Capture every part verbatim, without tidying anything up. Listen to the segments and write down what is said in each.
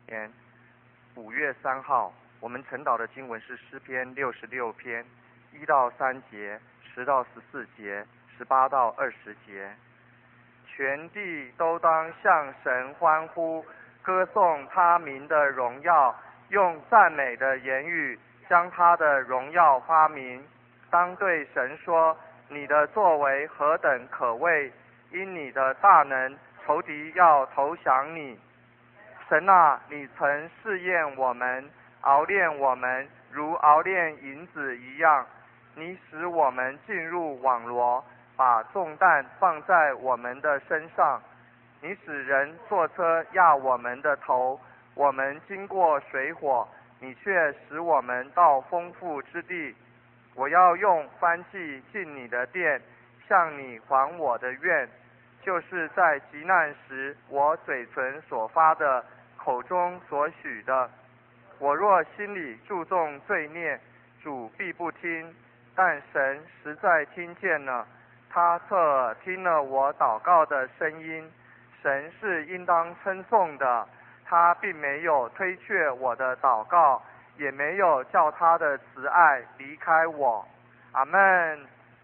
年五月三号，我们晨祷的经文是诗篇六十六篇一到三节，十到十四节，十八到二十节。全地都当向神欢呼，歌颂他名的荣耀，用赞美的言语将他的荣耀发明。当对神说：你的作为何等可畏！因你的大能，仇敌要投降你。神啊，你曾试验我们，熬炼我们，如熬炼银子一样。你使我们进入网罗，把重担放在我们的身上。你使人坐车压我们的头，我们经过水火，你却使我们到丰富之地。我要用燔祭进你的殿，向你还我的愿，就是在急难时我嘴唇所发的，口中所许的。我若心里注重罪孽，主必不听，但神实在听见了，他侧耳听了我祷告的声音。神是应当称颂的，他并没有推却我的祷告，也没有叫他的慈爱离开我。阿们。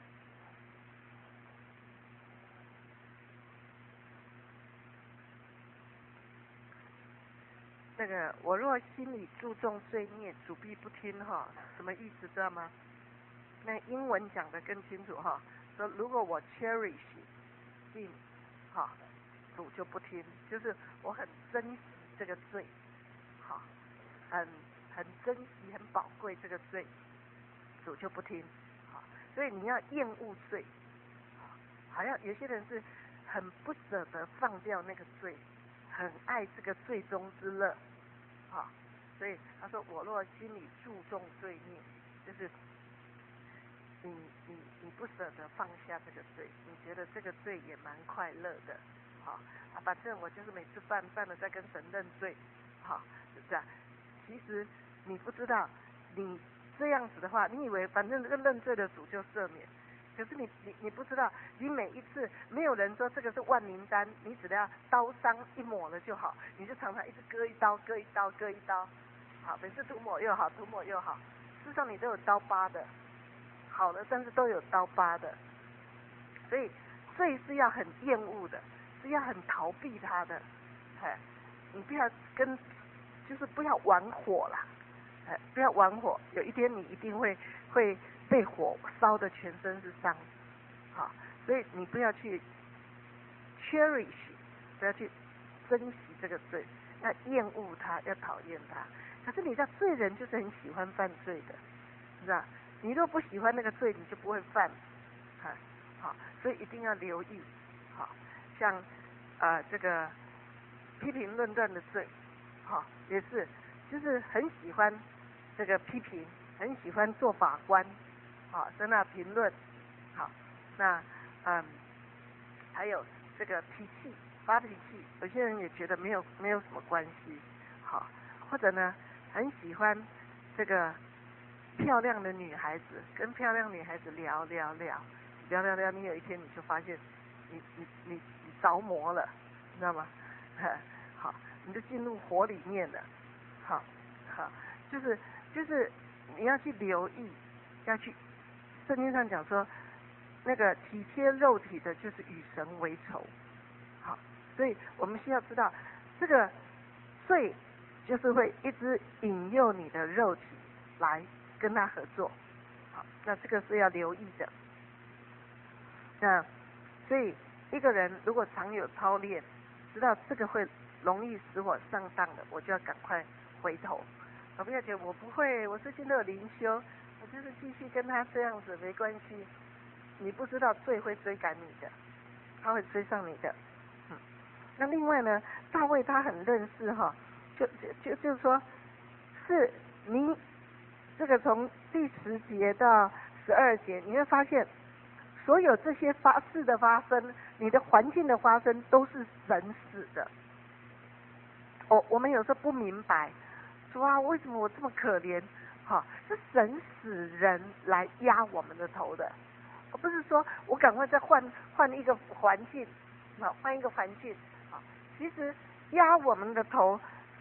那个我若心里注重罪孽，主必不听哈，什么意思知道吗？那英文讲得更清楚哈，说如果我 cherish sin 哈，主就不听，就是我很珍惜这个罪，哈，很很珍惜、很宝贵这个罪，主就不听，哈，所以你要厌恶罪，好像有些人是很不舍得放掉那个罪，很爱这个罪中之乐，啊，所以他说我若心里注重罪孽，就是你你你不舍得放下这个罪，你觉得这个罪也蛮快乐的，好啊，反正我就是每次犯犯了再跟神认罪，好，是不是啊？其实你不知道，你这样子的话，你以为反正这个认罪的主就赦免。可是你你你不知道，你每一次没有人说这个是万灵丹，你只要刀伤一抹了就好，你就常常一直割一刀，割一刀，割一刀，好，每次涂抹又好，涂抹又好，事实上你都有刀疤的，好了，但是都有刀疤的，所以罪是要很厌恶的，是要很逃避它的，哎，你不要跟，就是不要玩火啦，哎，不要玩火，有一天你一定会会。被火烧的全身是伤，好，所以你不要去 cherish， 不要去珍惜这个罪，要厌恶它，要讨厌它。可是你知道，罪人就是很喜欢犯罪的，是吧？你若不喜欢那个罪，你就不会犯，啊，好，所以一定要留意，好，像啊、呃、这个批评论断的罪，好，也是就是很喜欢这个批评，很喜欢做法官。好，在那评论，好，那嗯，还有这个脾气，发脾气，有些人也觉得没有没有什么关系，好，或者呢，很喜欢这个漂亮的女孩子，跟漂亮女孩子聊聊聊，聊聊聊，你有一天你就发现你，你你你着魔了，你知道吗？好，你就进入火里面了，好，好，就是就是你要去留意，要去。圣经上讲说，那个体贴肉体的，就是与神为仇。好，所以我们需要知道，这个罪就是会一直引诱你的肉体来跟他合作。好，那这个是要留意的。那所以一个人如果常有操练，知道这个会容易使我上当的，我就要赶快回头。我不要觉得我不会，我最近都有灵修。我就是继续跟他这样子没关系，你不知道罪会追赶你的，他会追上你的。嗯，那另外呢，大卫他很认识哈，就就就就是说，是你这个从第十节到十二节，你会发现，所有这些发事的发生，你的环境的发生，都是神使的。我我们有时候不明白，说啊，为什么我这么可怜？好，是神使人来压我们的头的，而不是说我赶快再换换一个环境，好，换一个环境。好，其实压我们的头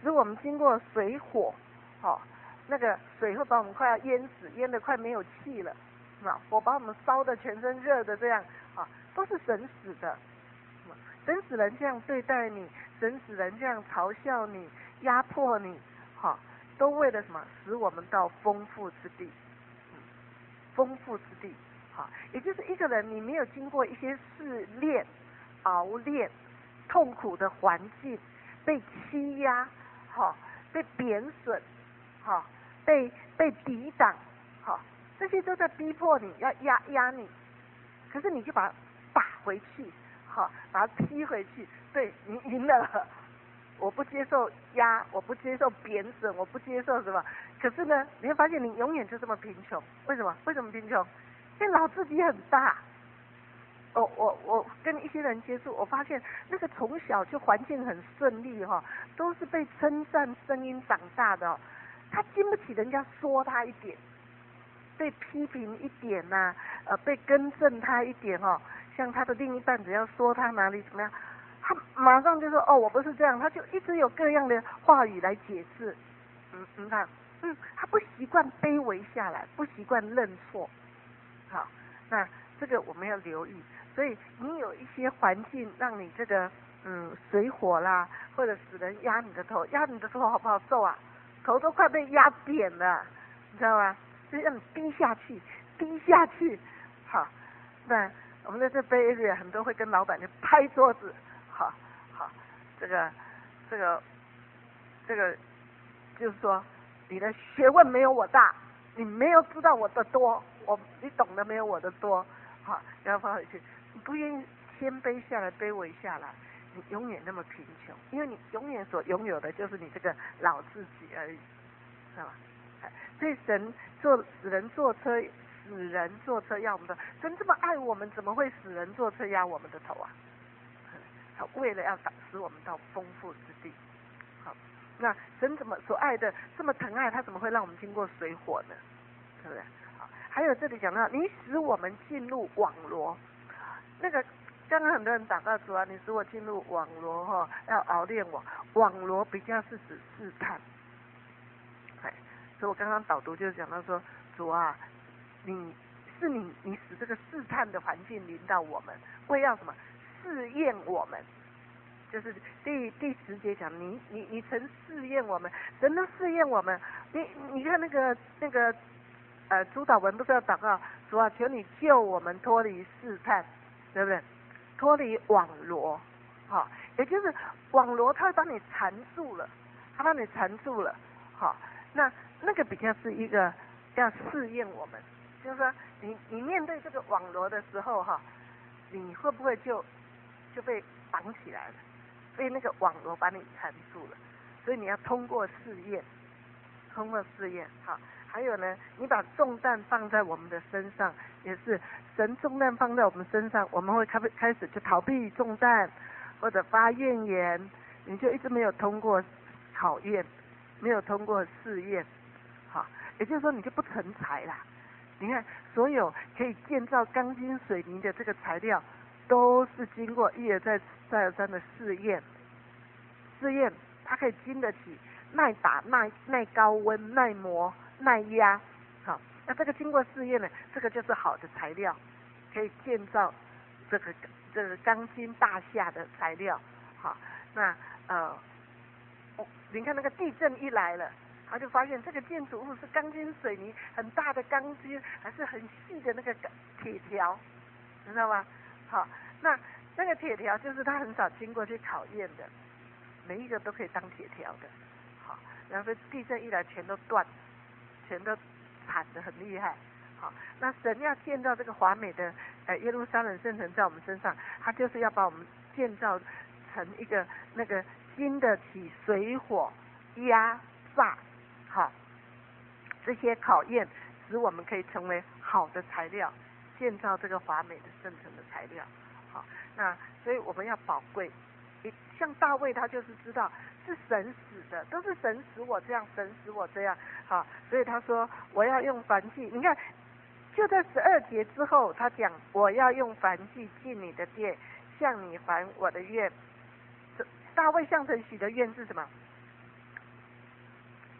使我们经过水火，好、哦，那个水会把我们快要淹死，淹得快没有气了，啊，火把我们烧得全身热的这样，啊，都是神使的。神使人这样对待你，神使人这样嘲笑你、压迫你，哈，都为了什么？使我们到丰富之地，嗯，丰富之地，好，也就是一个人你没有经过一些试炼、熬炼、痛苦的环境，被欺压，哈，被贬损，哈，被被抵挡，哈，这些都在逼迫你，要压压你，可是你就把它打回去。好，把它踢回去，对你赢了，我不接受压，我不接受贬损，我不接受什么。可是呢，你会发现你永远就这么贫穷。为什么？为什么贫穷？因为老自己很大。我我我跟一些人接触，我发现那个从小就环境很顺利哈，都是被称赞声音长大的哦。他经不起人家说他一点，被批评一点呐、啊，呃，被更正他一点哦。像他的另一半只要说他哪里怎么样，他马上就说哦我不是这样，他就一直有各样的话语来解释。嗯，你看，嗯，他不习惯卑微下来，不习惯认错。好，那这个我们要留意。所以你有一些环境让你这个嗯水火啦，或者使人压你的头，压你的头好不好受啊？头都快被压扁了，你知道吗？就让你低下去，低下去。好，那。我们在这 Bay Area 很多会跟老板就拍桌子，好，好，这个，这个，这个，就是说你的学问没有我大，你没有知道我的多，我你懂得没有我的多，好，然后放回去，你不愿意谦卑下来，卑微下来，你永远那么贫穷，因为你永远所拥有的就是你这个老自己而已，是吧？所以神做使人坐车。使人坐车压我们的，神这么爱我们，怎么会使人坐车压我们的头啊？他为了要使我们到丰富之地。好，那神怎么所爱的这么疼爱，他怎么会让我们经过水火呢？对不对？好，还有这里讲到，你使我们进入网罗，那个刚刚很多人祷告主啊，你使我进入网罗哈，要熬炼我。网罗比较是指试探。哎，所以我刚刚导读就是讲到说，主啊。你是你，你使这个试探的环境临到我们，为要什么？试验我们，就是第第十节讲，你你你曾试验我们，神都试验我们。你你看那个那个呃主祷文不是要祷告，主啊，求你救我们脱离试探，对不对？脱离网罗，好、哦，也就是网罗，它会把你缠住了，它把你缠住了，好、哦，那那个比较是一个要试验我们。就是说你，你面对这个网罗的时候哈，你会不会就就被绑起来了，被那个网罗把你缠住了？所以你要通过试验，通过试验哈。还有呢，你把重担放在我们的身上，也是神重担放在我们身上，我们会开开始就逃避重担，或者发怨言，你就一直没有通过考验，没有通过试验，好，也就是说你就不成才啦。你看，所有可以建造钢筋水泥的这个材料，都是经过一而再、再而三的试验。试验，它可以经得起耐打、耐耐高温、耐磨、耐压。好，那这个经过试验呢，这个就是好的材料，可以建造这个这个钢筋大厦的材料。好，那呃，你看那个地震一来了。他就发现这个建筑物是钢筋水泥，很大的钢筋，还是很细的那个铁条，知道吗？好，那那个铁条就是他很少经过去考验的，每一个都可以当铁条的。好，然后地震一来全都断，全都惨得很厉害。好，那神要建造这个华美的呃耶路撒冷圣城在我们身上，他就是要把我们建造成一个那个经得起水火压榨。好，这些考验使我们可以成为好的材料，建造这个华美的圣城的材料。好，那所以我们要宝贵。像大卫他就是知道是神使的，都是神使我这样，神使我这样。好，所以他说我要用燔祭。你看，就在十二节之后，他讲我要用燔祭进你的殿，向你还我的愿。大卫向神许的愿是什么？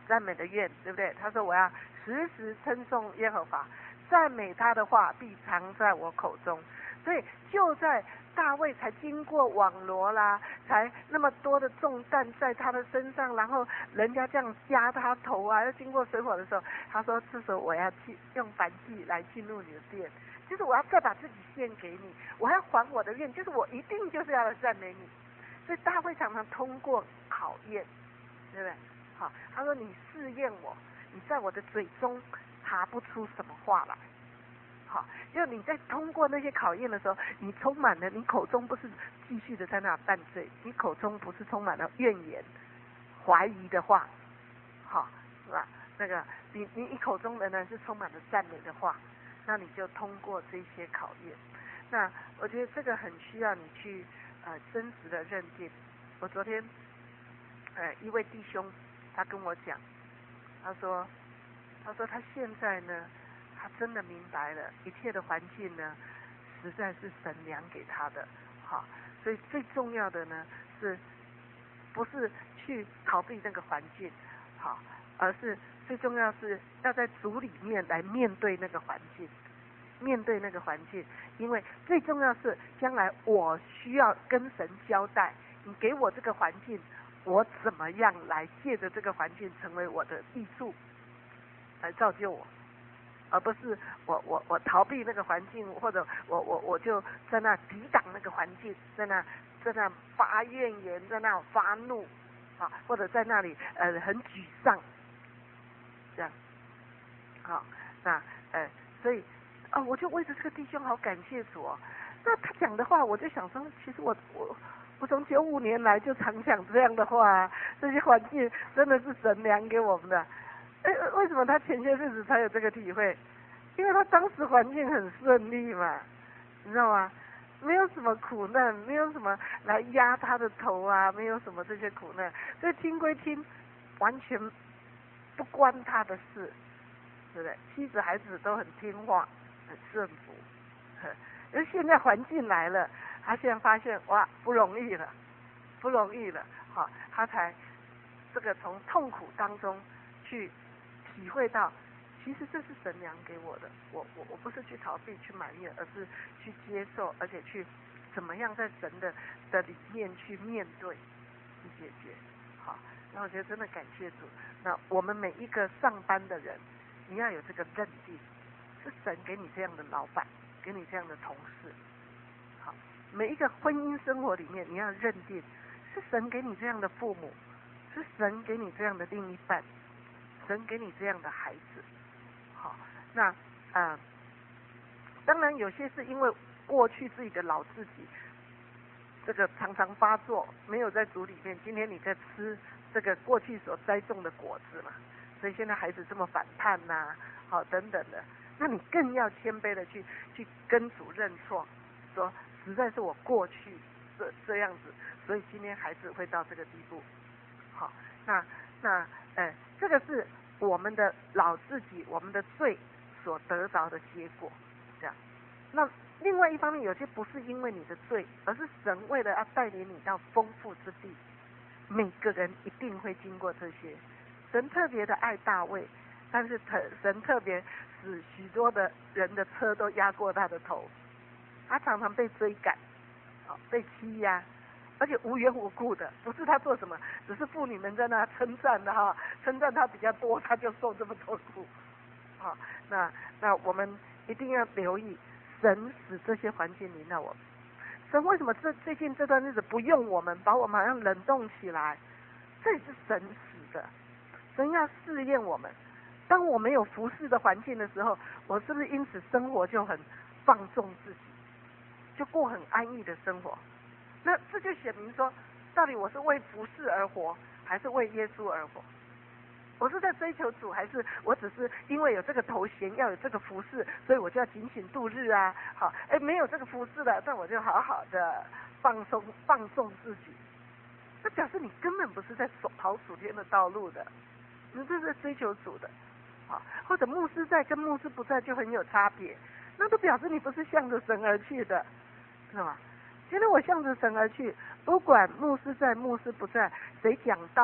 赞美的愿，对不对？他说我要时时称颂耶和华，赞美他的话必藏在我口中。所以就在大卫才经过网罗啦，才那么多的重担在他的身上，然后人家这样压他头啊，要经过水火的时候，他说这时候我要去用燔祭来进入你的殿，就是我要再把自己献给你，我要还我的愿，就是我一定就是要来赞美你。所以大卫常常通过考验，对不对？好，他说你试验我，你在我的嘴中查不出什么话来。好，就你在通过那些考验的时候，你充满了，你口中不是继续的在那犯罪，你口中不是充满了怨言、怀疑的话，好，是吧？那个你你你口中仍然是充满了赞美的话，那你就通过这些考验。那我觉得这个很需要你去呃真实的认定。我昨天呃一位弟兄他跟我讲，他说他说他现在呢，他真的明白了一切的环境呢实在是神量给他的，好，所以最重要的呢是不是去逃避那个环境，好，而是最重要是要在主里面来面对那个环境，面对那个环境，因为最重要是将来我需要跟神交代，你给我这个环境，我怎么样来借着这个环境成为我的益处，来造就我，而不是我我我逃避那个环境，或者我我我就在那抵挡那个环境，在那在那发怨言，在那发怒啊，或者在那里呃很沮丧，这样，好，那呃所以哦，我就为着这个弟兄好感谢主哦。那他讲的话，我就想说，其实我我我从九五年来就常讲这样的话啊，这些环境真的是神量给我们的。哎，为什么他前些日子才有这个体会？因为他当时环境很顺利嘛，你知道吗？没有什么苦难，没有什么来压他的头啊，没有什么这些苦难，所以听归听，完全不关他的事，对不对？妻子孩子都很听话，很顺服。而现在环境来了，他现在发现哇不容易了，不容易了，好，他才这个从痛苦当中去体会到，其实这是神量给我的，我我我不是去逃避去埋怨，而是去接受，而且去怎么样在神的的里面去面对，去解决。好，那我觉得真的感谢主。那我们每一个上班的人，你要有这个认定，是神给你这样的老板，给你这样的同事。好，每一个婚姻生活里面，你要认定，是神给你这样的父母，是神给你这样的另一半。神给你这样的孩子，好，那啊、呃，当然有些是因为过去自己的老自己，这个常常发作，没有在主里面。今天你在吃这个过去所栽种的果子嘛，所以现在孩子这么反叛呐、啊，好等等的，那你更要谦卑的去去跟主认错，说实在是我过去这这样子，所以今天孩子会到这个地步。好，那那呃，这个是我们的老自己，我们的罪所得着的结果，这样。那另外一方面，有些不是因为你的罪，而是神为了要带领你到丰富之地，每个人一定会经过这些。神特别的爱大卫，但是特神特别使许多的人的车都压过他的头，他常常被追赶，啊，被欺压。而且无缘无故的，不是他做什么，只是妇女们在那称赞的哈，称赞他比较多，他就受这么多苦。好，那那我们一定要留意，神使这些环境临到我们。神为什么这最近这段日子不用我们，把我们好像冷冻起来？这是神使的，神要试验我们。当我没有服侍的环境的时候，我是不是因此生活就很放纵自己，就过很安逸的生活？那这就显明说，到底我是为服侍而活，还是为耶稣而活？我是在追求主，还是我只是因为有这个头衔，要有这个服侍，所以我就要警醒度日啊？好，哎，没有这个服侍了，那我就好好的放松放纵自己。这表示你根本不是在走跑属天的道路的，你这是追求主的。好，或者牧师在跟牧师不在就很有差别，那都表示你不是向着神而去的，是吧？今天我向着神而去，不管牧师在牧师不在，谁讲道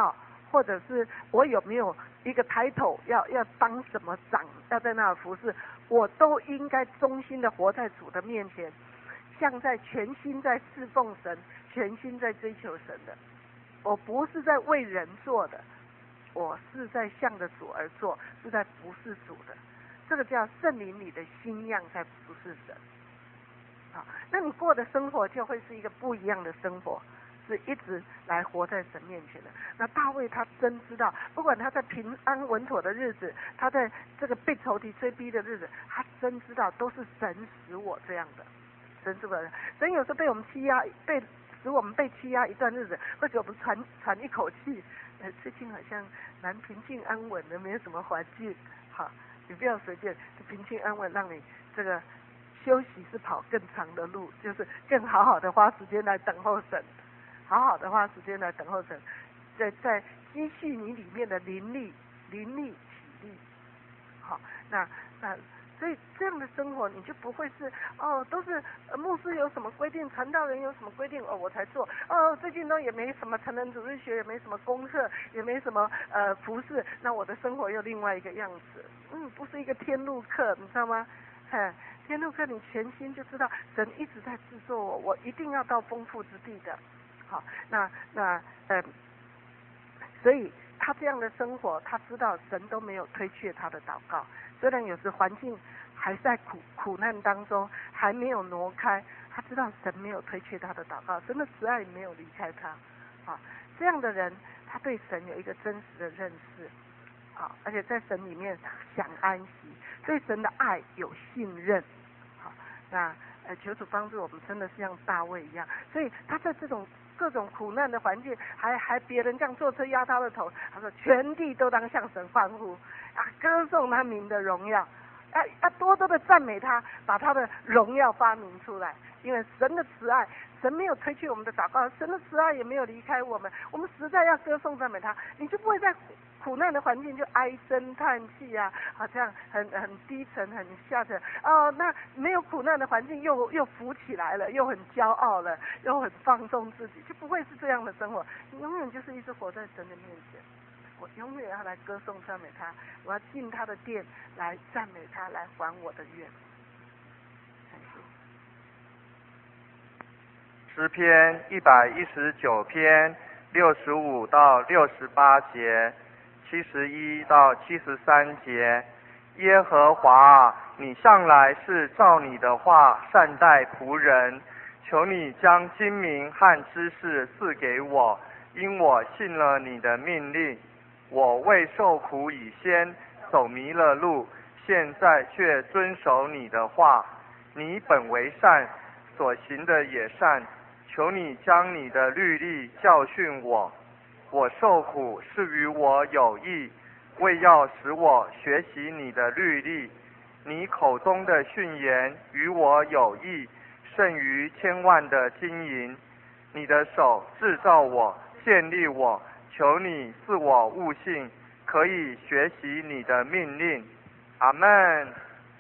或者是我有没有一个title要要当什么长，要在那服侍，我都应该忠心的活在主的面前，像在全心在侍奉神，全心在追求神的。我不是在为人做的，我是在向着主而做，是在服侍主的。这个叫圣灵里的心样在服侍神。好，那你过的生活就会是一个不一样的生活，是一直来活在神面前的。那大卫他真知道，不管他在平安稳妥的日子，他在这个被仇敌追逼的日子，他真知道都是神使我这样的。神使我，神有时候被我们欺压，被使我们被欺压一段日子，或者我们喘喘一口气，呃，最近好像蛮平静安稳的，没有什么环境，好，你不要随便，平静安稳，让你这个休息是跑更长的路，就是更好好的花时间来等候神，好好的花时间来等候神，在在积蓄你里面的灵力、灵力、体力，好，那那。所以这样的生活，你就不会是哦，都是、呃、牧师有什么规定，传道人有什么规定，哦我才做。哦，最近都也没什么成人主日学，也没什么功课，也没什么呃服饰，那我的生活又另外一个样子。嗯，不是一个天路客，你知道吗？嘿，天路客，你全心就知道神一直在制作我，我一定要到丰富之地的。好，那那呃，所以他这样的生活，他知道神都没有推却他的祷告。虽然有时环境还在苦苦难当中，还没有挪开，他知道神没有推却他的祷告，神的慈爱没有离开他。啊，这样的人，他对神有一个真实的认识，啊，而且在神里面享安息，对神的爱有信任。好，那呃，求主帮助我们，真的是像大卫一样，所以他在这种各种苦难的环境，还还别人这样坐车压他的头，他说全地都当向神欢呼。啊，歌颂他名的荣耀，啊啊，多多的赞美他，把他的荣耀发明出来。因为神的慈爱，神没有推却我们的祷告，神的慈爱也没有离开我们。我们实在要歌颂赞美他，你就不会在苦难的环境就唉声叹气啊，好像很很低沉、很下沉。哦，那没有苦难的环境又又浮起来了，又很骄傲了，又很放纵自己，就不会是这样的生活。你永远就是一直活在神的面前。我永远要来歌颂赞美他，我要进他的殿来赞美他，来还我的愿。 诗篇一百一十九篇六十五到六十八节，七十一到七十三节。耶和华，你向来是照你的话善待仆人，求你将精明和知识赐给我，因我信了你的命令。我为受苦以先走迷了路，现在却遵守你的话。你本为善，所行的也善，求你将你的律例教训我。我受苦是与我有益，为要使我学习你的律例。你口中的训言与我有益，胜于千万的金银。你的手制造我，建立我，求你赐我悟性，可以学习你的命令。阿们。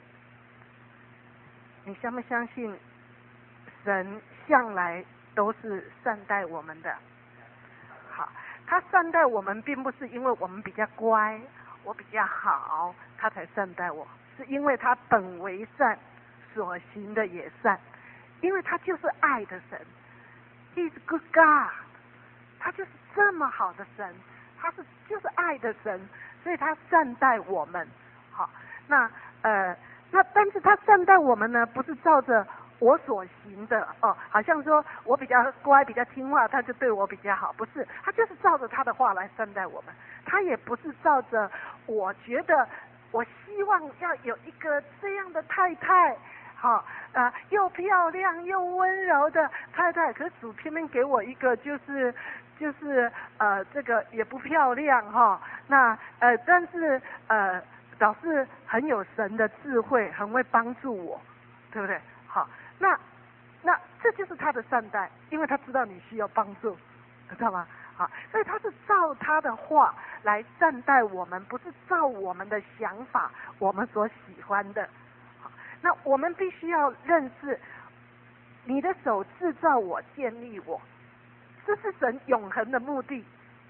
你相不相信神向来都是善待我们的？好，他善待我们并不是因为我们比较乖，我比较好，他才善待我，是因为他本为善，所行的也善，因为他就是爱的神。He's a good God， 他就是这么好的神，他是就是爱的神，所以他善待我们。好，那呃，那但是他善待我们呢，不是照着我所行的哦，好像说我比较乖、比较听话，他就对我比较好，不是，他就是照着他的话来善待我们。他也不是照着我觉得我希望要有一个这样的太太。好，呃，又漂亮又温柔的太太，可是主偏偏给我一个就是就是呃这个也不漂亮哈，那呃但是呃表示很有神的智慧，很会帮助我，对不对？好，那那这就是他的善待，因为他知道你需要帮助，知道吗？好，所以他是照他的话来善待我们，不是照我们的想法，我们所喜欢的。那我们必须要认识，你的手制造我，建立我，这是神永恒的目的，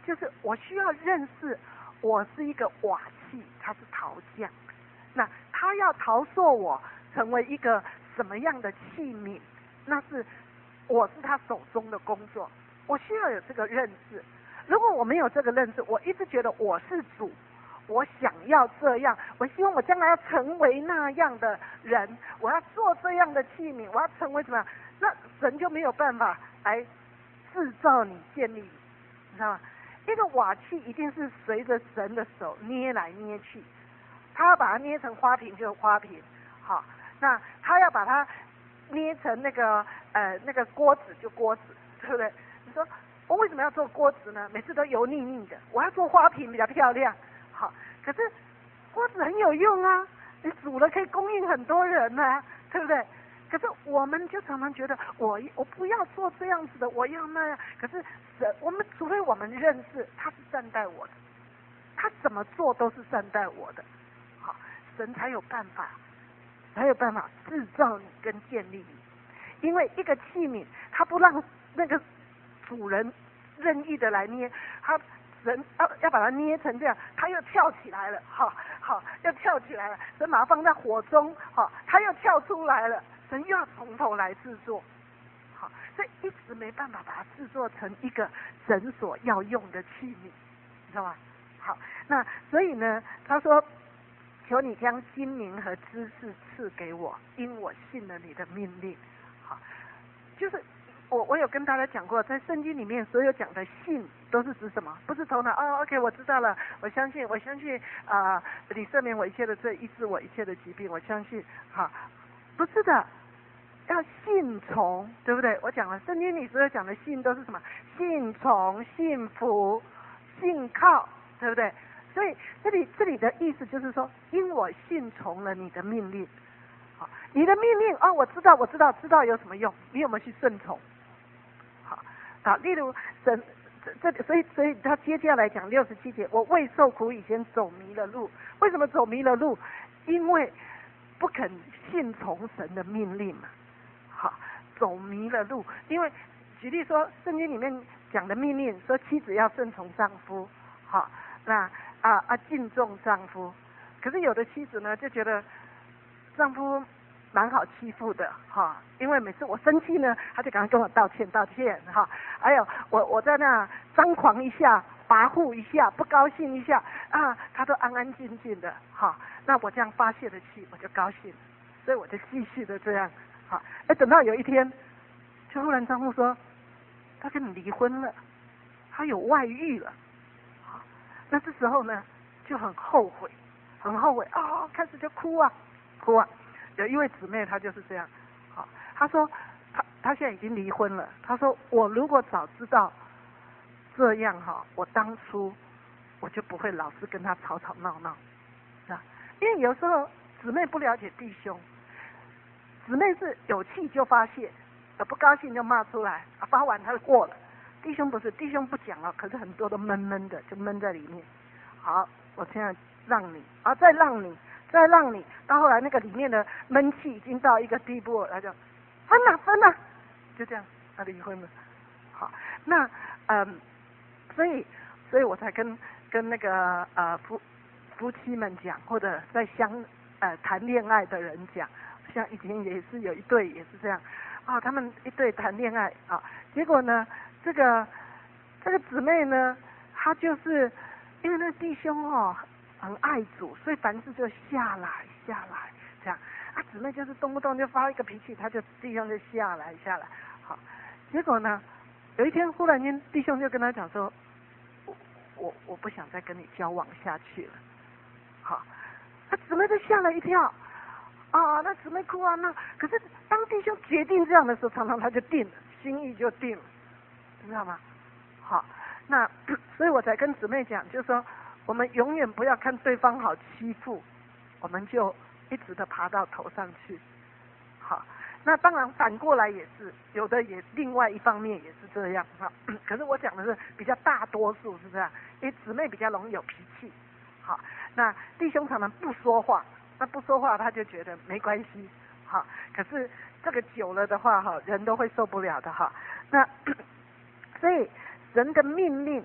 就是我需要认识我是一个瓦器，他是陶匠，那他要陶塑我成为一个什么样的器皿，那是我是他手中的工作，我需要有这个认识。如果我没有这个认识，我一直觉得我是主，我想要这样，我希望我将来要成为那样的人，我要做这样的器皿，我要成为什么样，那神就没有办法来制造你建立你，你知道吗？一个瓦器一定是随着神的手捏来捏去，他要把它捏成花瓶就花瓶，好，那他要把它捏成那个呃那个锅子就锅子，对不对？你说我为什么要做锅子呢？每次都油腻腻的，我要做花瓶比较漂亮，好，可是锅子很有用啊，你煮了可以供应很多人啊，对不对？可是我们就常常觉得我我不要做这样子的，我要那样。可是神，我们除非我们认识他是善待我的，他怎么做都是善待我的，好，神才有办法，才有办法制造你跟建立你。因为一个器皿，他不让那个主人任意的来捏，他神要要把它捏成这样，他又跳起来了，好好又跳起来了，神把它放在火中，好，他又跳出来了。神又要从头来制作，好，所以一直没办法把它制作成一个神所要用的器皿，你知道吗？好，那所以呢，他说：“求你将精明和知识赐给我，因我信了你的命令。”好，就是我我有跟大家讲过，在圣经里面所有讲的信都是指什么？不是头脑哦 ，OK， 我知道了，我相信，我相信啊、呃，你赦免我一切的罪，医治我一切的疾病，我相信，好。不是的，要信从，对不对？我讲了，圣经里所有讲的信都是什么？信从、信服、信靠，对不对？所以这里这里的意思就是说，因我信从了你的命令，好，你的命令哦，我知道，我知道，知道有什么用？你有没有去顺从？好，啊，例如神这这，所以所以他接下来讲六十七节，我未受苦以前走迷了路，为什么走迷了路？因为不肯信从神的命令嘛，好，走迷了路。因为举例说，圣经里面讲的命令说，妻子要顺从丈夫，好，那啊啊敬重丈夫。可是有的妻子呢，就觉得丈夫蛮好欺负的，哈，因为每次我生气呢，他就赶快跟我道歉道歉，哈，还有我我在那张狂一下，跋扈一下，不高兴一下啊，他都安安静静的，哈。那我这样发泄的气，我就高兴，所以我就继续的这样，好，哎，等到有一天，就忽然丈夫说，他跟你离婚了，他有外遇了，好，那这时候呢，就很后悔，很后悔啊、哦，开始就哭啊，哭啊。有一位姊妹，她就是这样，好，她说，她她现在已经离婚了，她说我如果早知道这样哈，我当初我就不会老是跟他吵吵闹闹，是吧？因为有时候姊妹不了解弟兄，姊妹是有气就发泄，不高兴就骂出来，啊，发完他就过了。弟兄不是，弟兄不讲了，可是很多都闷闷的，就闷在里面。好，我现在让你，啊，再让你，再让你，到后来那个里面的闷气已经到一个地步了，他就分了分了，就这样，他离婚了。好，那嗯，所以所以我才跟跟那个呃夫夫妻们讲，或者在相呃谈恋爱的人讲，像以前也是有一对也是这样啊，他们一对谈恋爱啊，结果呢，这个这个姊妹呢，她就是因为那弟兄哦很爱主，所以凡事就下来下来这样啊，姊妹就是动不动就发一个脾气，他就弟兄就下来下来，好，结果呢，有一天忽然间弟兄就跟他讲说，我我我不想再跟你交往下去了。好，那姊妹就吓了一跳，啊，那姊妹哭啊，那可是当弟兄决定这样的时候，常常他就定了，心意就定了，你知道吗？好，那所以我才跟姊妹讲，就是说我们永远不要看对方好欺负，我们就一直的爬到头上去。好，那当然反过来也是，有的也另外一方面也是这样哈。可是我讲的是比较大多数是这样，因为姊妹比较容易有脾气。好，那弟兄常常不说话，那不说话他就觉得没关系，好，可是这个久了的话，哈，人都会受不了的哈。那所以神的命令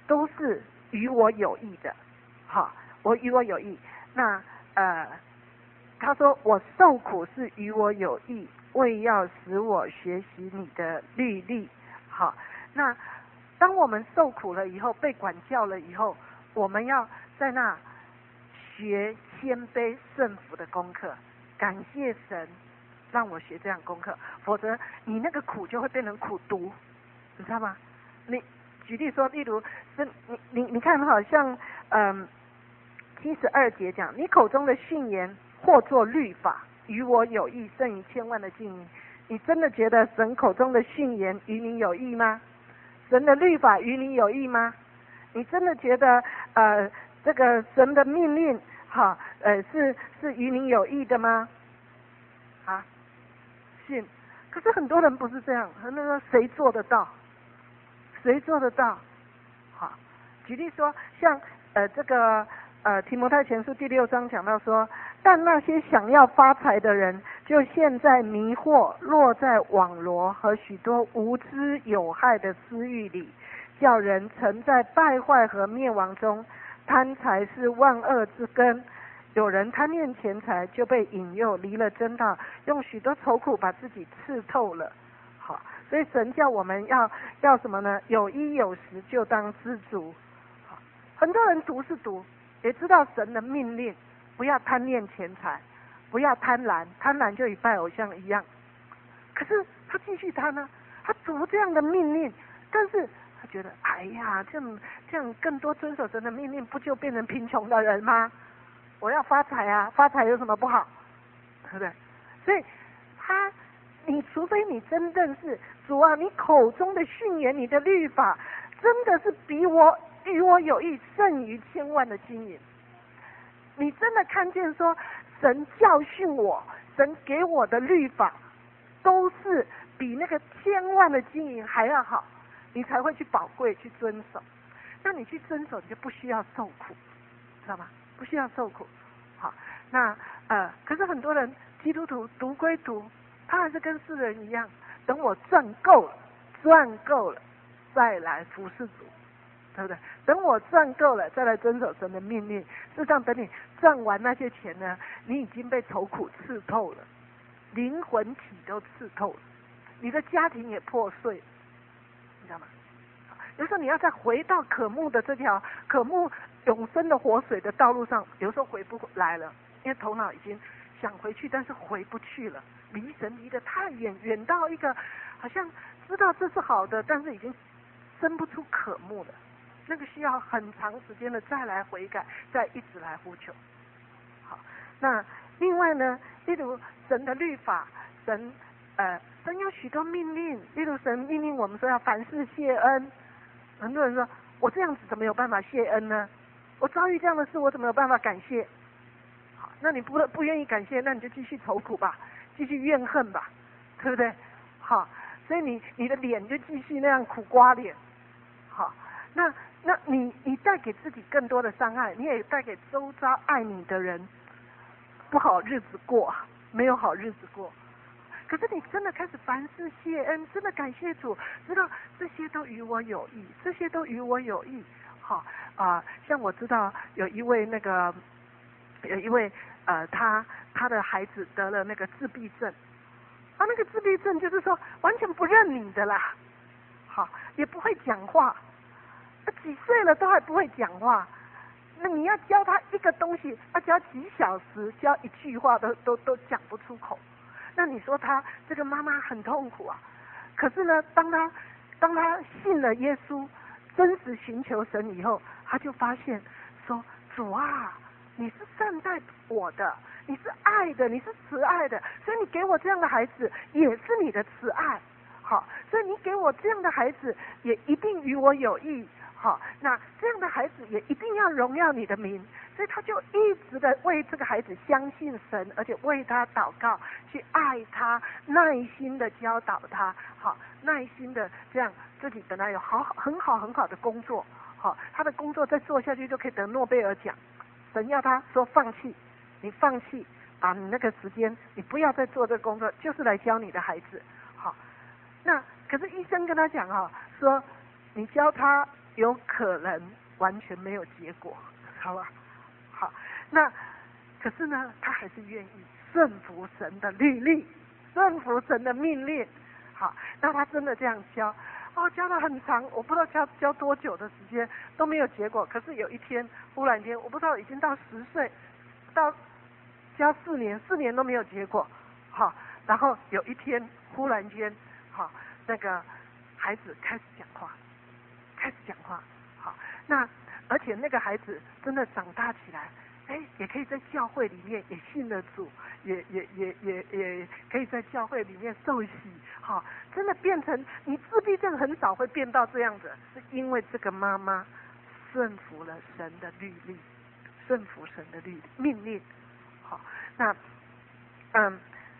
都是与我有益的，好，我与我有益。那呃，他说我受苦是与我有益，为要使我学习你的律例。好，那当我们受苦了以后，被管教了以后，我们要在那学谦卑顺服的功课，感谢神让我学这样功课，否则你那个苦就会变成苦毒，你知道吗？你举例说，例如是你你你看，好像嗯七十二节讲，你口中的训言或作律法，与我有益，胜于千万的金银。你真的觉得神口中的训言与你有益吗？神的律法与你有益吗？你真的觉得呃这个神的命令哈呃是是与你有益的吗？啊，信。可是很多人不是这样，很多人说谁做得到？谁做得到？好，举例说，像呃这个呃提摩太前书第六章讲到说，但那些想要发财的人，就陷在迷惑、落在网罗和许多无知有害的私欲里，叫人沉在败坏和灭亡中。贪财是万恶之根，有人贪恋钱财，就被引诱离了真道，用许多愁苦把自己刺透了。好，所以神叫我们要要什么呢？有衣有食就当知足。好，很多人读是读，也知道神的命令，不要贪恋钱财，不要贪婪，贪婪就与拜偶像一样。可是他继续贪呢，他读这样的命令，但是他觉得，哎呀，这样这样更多遵守神的命令，不就变成贫穷的人吗？我要发财啊，发财有什么不好？对不对？所以他，你除非你真正是主啊，你口中的训言，你的律法，真的是比我与我有益，胜于千万的金银。你真的看见说，神教训我，神给我的律法，都是比那个千万的金银还要好，你才会去宝贵去遵守。那你去遵守，你就不需要受苦，知道吗？不需要受苦。好，那呃，可是很多人基督徒读归读，他还是跟世人一样，等我赚够了，赚够了，再来服侍主，对不对？等我赚够了，再来遵守神的命令。事实上，等你赚完那些钱呢，你已经被愁苦刺透了，灵魂体都刺透了，你的家庭也破碎了，你知道吗？有时候你要再回到渴慕的这条渴慕永生的活水的道路上，有时候回不来了，因为头脑已经想回去，但是回不去了，离神离得太远，远到一个好像知道这是好的，但是已经生不出渴慕了。那个需要很长时间的再来悔改，再一直来呼求。好，那另外呢，例如神的律法，神呃神有许多命令，例如神命令我们说要凡事谢恩。很多人说，我这样子怎么有办法谢恩呢？我遭遇这样的事，我怎么有办法感谢？好，那你不不愿意感谢，那你就继续愁苦吧，继续怨恨吧，对不对？好，所以你你的脸就继续那样苦瓜脸。好，那那你你带给自己更多的伤害，你也带给周遭爱你的人不好日子过，没有好日子过。可是你真的开始凡事谢恩，真的感谢主，知道这些都与我有益，这些都与我有益。好啊、呃，像我知道有一位那个有一位呃，他他的孩子得了那个自闭症，啊，那个自闭症就是说完全不认你的啦，好，也不会讲话，几岁了都还不会讲话。那你要教他一个东西，要教几小时，教一句话都都都讲不出口。那你说他这个妈妈很痛苦啊，可是呢，当他当他信了耶稣，真实寻求神以后，他就发现说，主啊，你是善待我的，你是爱的，你是慈爱的，所以你给我这样的孩子也是你的慈爱。好，所以你给我这样的孩子也一定与我有益。好，那这样的孩子也一定要荣耀你的名，所以他就一直的为这个孩子相信神，而且为他祷告，去爱他，耐心的教导他，好，耐心的这样自己本来有好很好很好的工作，好，他的工作再做下去就可以得诺贝尔奖。神要他说放弃，你放弃，把你那个时间你不要再做这个工作，就是来教你的孩子。好，那可是医生跟他讲啊，说你教他有可能完全没有结果，好吧？好，那可是呢，他还是愿意顺服神的律例，顺服神的命令。好，那他真的这样教，哦，教了很长，我不知道教教多久的时间都没有结果。可是有一天，忽然间，我不知道已经到十岁，到教四年，四年都没有结果。好，然后有一天，忽然间，好，那个孩子开始讲话，开始讲话。好，那而且那个孩子真的长大起来。哎，也可以在教会里面也信了主，也也也也也可以在教会里面受洗，好、哦，真的变成你自闭症很少会变到这样子，是因为这个妈妈顺服了神的律例，顺服神的律命令，好、哦，那嗯，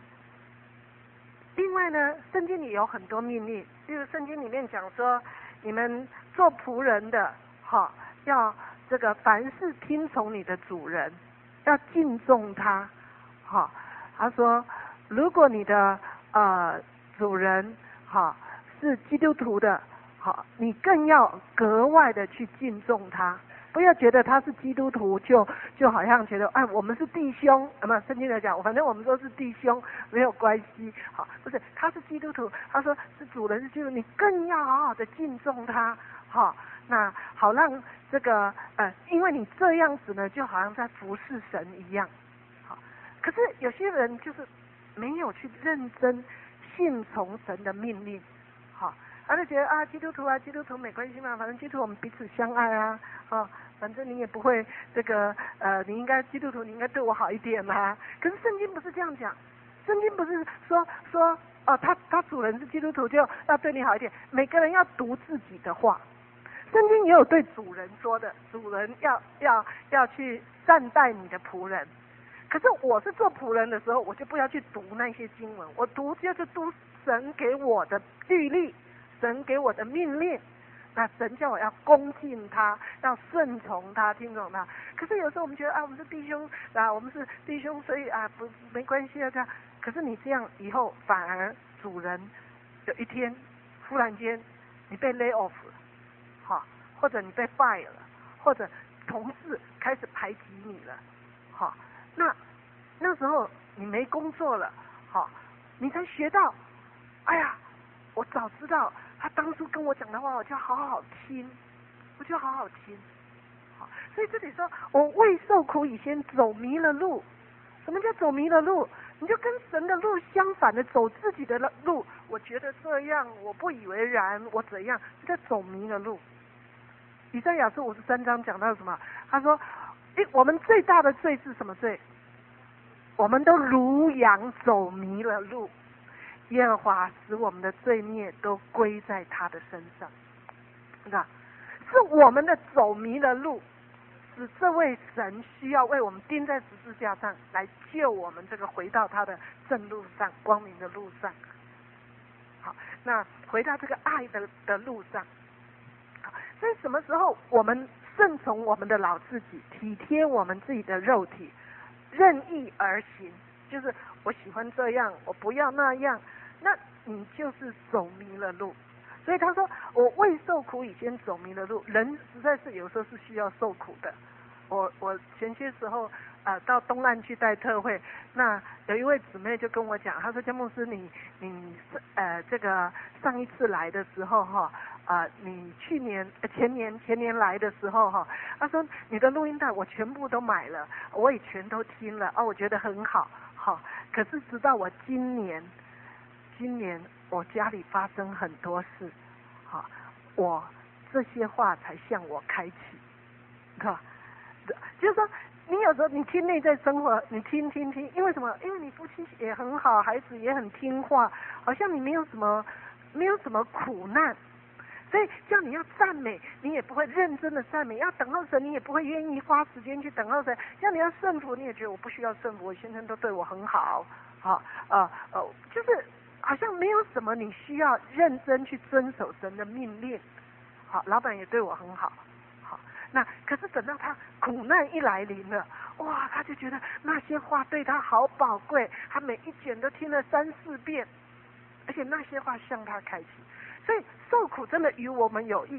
另外呢，圣经里有很多命令，就是圣经里面讲说，你们做仆人的，好、哦，要。这个凡是听从你的主人，要敬重他。好、哦，他说，如果你的呃主人好、哦、是基督徒的，好、哦，你更要格外的去敬重他，不要觉得他是基督徒就就好像觉得哎我们是弟兄，那么圣经来讲，反正我们都是弟兄，没有关系。好、哦，不是他是基督徒，他说是主人是基督徒，你更要好好的敬重他。好、哦。那好让这个呃，因为你这样子呢，就好像在服侍神一样。好，可是有些人就是没有去认真信从神的命令。好，他就觉得啊，基督徒啊，基督徒没关系嘛，反正基督徒我们彼此相爱啊，啊，反正你也不会这个呃，你应该基督徒你应该对我好一点啊。可是圣经不是这样讲，圣经不是说说哦，他他主人是基督徒就要对你好一点，每个人要读自己的话。圣经也有对主人说的，主人要要要去善待你的仆人。可是我是做仆人的时候，我就不要去读那些经文，我读就是读神给我的律例，神给我的命令。那神叫我要恭敬他，要顺从他，听从他。可是有时候我们觉得啊，我们是弟兄啊，我们是弟兄，所以啊不没关系啊这样。可是你这样以后反而主人有一天忽然间你被 lay off 了。好，或者你被 fire 了，或者同事开始排挤你了，好，那那时候你没工作了，好，你才学到，哎呀，我早知道他当初跟我讲的话，我就好好听，我就好好听，好，所以这里说我未受苦以先走迷了路，什么叫走迷了路？你就跟神的路相反的走自己的路，我觉得这样，我不以为然，我怎样，这叫走迷了路。以赛亚书五十三章讲到什么？他说：“诶，我们最大的罪是什么罪？我们都如羊走迷了路，耶和华使我们的罪孽都归在他的身上。”那是我们的走迷了路，使这位神需要为我们钉在十字架上，来救我们这个回到他的正路上、光明的路上。好，那回到这个爱的的路上。所以什么时候我们顺从我们的老自己，体贴我们自己的肉体，任意而行，就是我喜欢这样，我不要那样，那你就是走迷了路。所以他说我未受苦以先走迷了路，人实在是有时候是需要受苦的。我我前些时候呃到东岸去带特会，那有一位姊妹就跟我讲，她说江牧师你你呃这个上一次来的时候哈啊、呃、你去年前年前年来的时候哈，她说你的录音带我全部都买了，我也全都听了啊，我觉得很好好，可是直到我今年今年我家里发生很多事，好，我这些话才向我开启，看。就是说，你有时候你听内在生活，你听听听，因为什么？因为你夫妻也很好，孩子也很听话，好像你没有什么没有什么苦难，所以叫你要赞美，你也不会认真的赞美；要等候神，你也不会愿意花时间去等候神；叫你要顺服，你也觉得我不需要顺服，我先生都对我很好，好呃呃，就是好像没有什么你需要认真去遵守神的命令。好，老板也对我很好。那可是等到他苦难一来临了，哇，他就觉得那些话对他好宝贵，他每一卷都听了三四遍，而且那些话向他开启。所以受苦真的与我们有益，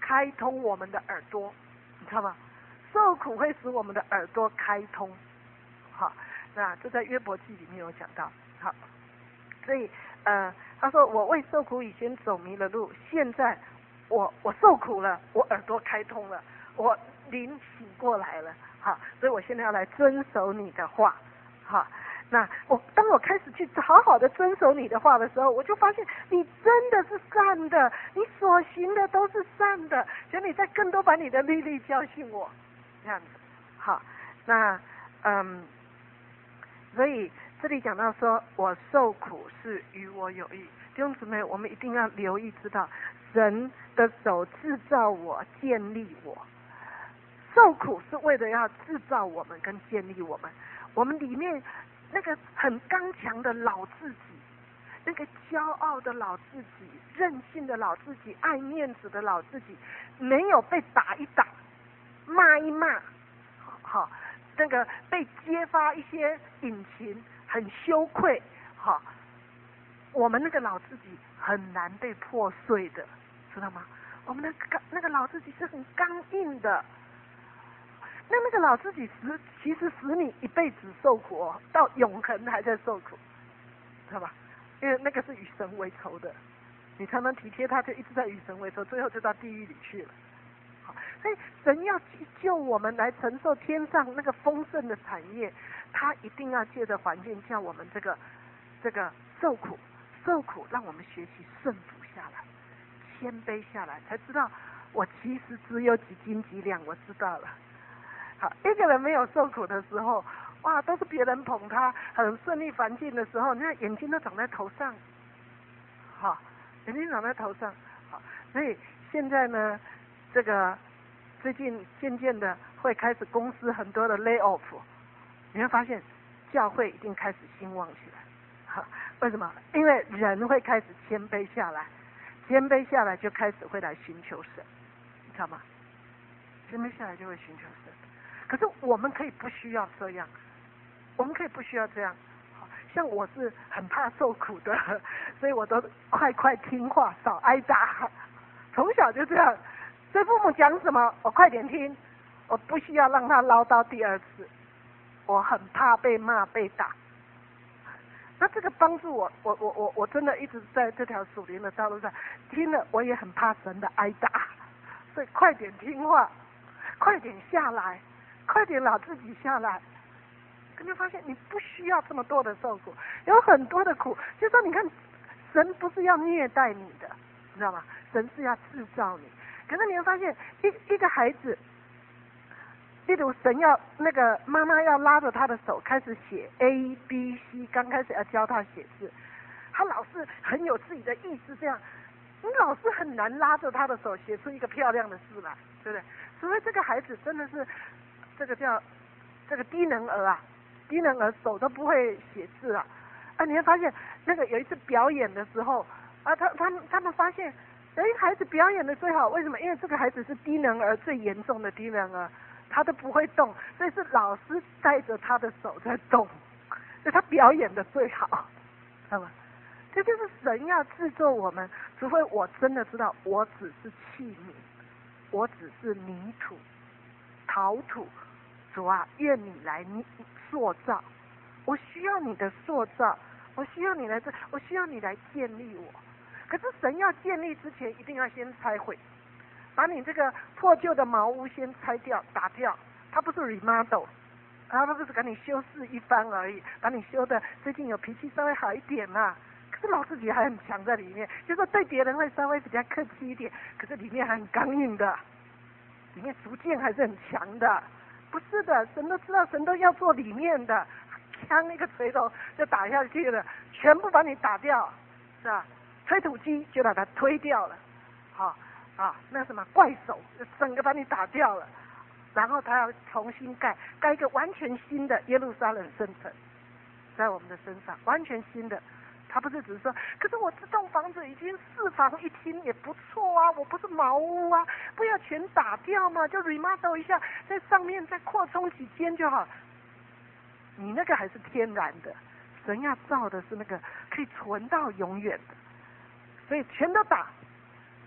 开通我们的耳朵，你知道吗？受苦会使我们的耳朵开通。好，那这在约伯记里面有讲到。好，所以呃，他说我为受苦以前走迷了路，现在我我受苦了，我耳朵开通了，我灵醒过来了。好，所以我现在要来遵守你的话。好，那我当我开始去好好的遵守你的话的时候，我就发现你真的是善的，你所行的都是善的，求你再更多把你的律例教训我，这样子。好，那嗯，所以这里讲到说我受苦是与我有益，弟兄姊妹，我们一定要留意知道，神的手制造我，建立我，受苦是为了要制造我们跟建立我们，我们里面那个很刚强的老自己，那个骄傲的老自己，任性的老自己，爱面子的老自己，没有被打一打，骂一骂，好，那个被揭发一些隐情，很羞愧，好，我们那个老自己很难被破碎的，知道吗？我们那个那个老自己是很刚硬的。那那个老自己使其实使你一辈子受苦哦，到永恒还在受苦，知道吧？因为那个是与神为仇的，你常常体贴他，就一直在与神为仇，最后就到地狱里去了。好，所以神要救我们来承受天上那个丰盛的产业，他一定要借着环境叫我们这个这个受苦，受苦让我们学习顺服下来，谦卑下来，才知道我其实只有几斤几两，我知道了。好，一个人没有受苦的时候，哇，都是别人捧他，很顺利环境的时候，那眼睛都长在头上，好，眼睛长在头上，好，所以现在呢，这个最近渐渐的会开始公司很多的 lay off， 你会发现教会一定开始兴旺起来，好，为什么？因为人会开始谦卑下来，谦卑下来就开始会来寻求神，你知道吗？谦卑下来就会寻求神。可是我们可以不需要这样，我们可以不需要这样。像我是很怕受苦的，所以我都快快听话，少挨打。从小就这样，所以父母讲什么，我快点听，我不需要让他唠叨第二次。我很怕被骂被打。那这个帮助我，我我我我真的一直在这条属灵的道路上听了，我也很怕神的挨打，所以快点听话，快点下来。快点老自己下来，有没有发现你不需要这么多的受苦，有很多的苦，就是说你看，神不是要虐待你的，你知道吗？神是要制造你。可是你会发现，一一个孩子，例如神要那个妈妈要拉着他的手开始写 A B C， 刚开始要教他写字，他老是很有自己的意思，这样你老是很难拉着他的手写出一个漂亮的字来，对不对？所以这个孩子真的是。这个叫这个低能儿啊，低能儿手都不会写字啊！啊，你会发现那个有一次表演的时候啊，他他们他们发现，哎，孩子表演的最好，为什么？因为这个孩子是低能儿最严重的低能儿，他都不会动，所以是老师带着他的手在动，所以他表演的最好，知道吗？这就是神要制作我们，除非我真的知道我只是器皿，我只是泥土、陶土。主啊，愿你来塑造，我需要你的塑造，我需要你来这，我需要你来建立我。可是神要建立之前，一定要先拆毁，把你这个破旧的茅屋先拆掉、打掉。它不是 remodel， 它不是给你修饰一番而已，把你修的最近有脾气稍微好一点啦、啊。可是老自己还很强在里面，就是说对别人会稍微比较客气一点，可是里面还很刚硬的，里面逐渐还是很强的。不是的，神都知道，神都要做里面的，枪一个锤头就打下去了，全部把你打掉，是吧？推土机就把它推掉了，好啊，那什么怪手整个把你打掉了，然后他要重新盖，盖一个完全新的耶路撒冷圣城，在我们的身上，完全新的。他不是只是说，可是我这栋房子已经四房一厅也不错啊，我不是茅屋啊，不要全打掉嘛，就 remodel 一下，在上面再扩充几间就好。你那个还是天然的，神要造的是那个可以存到永远的，所以全都打，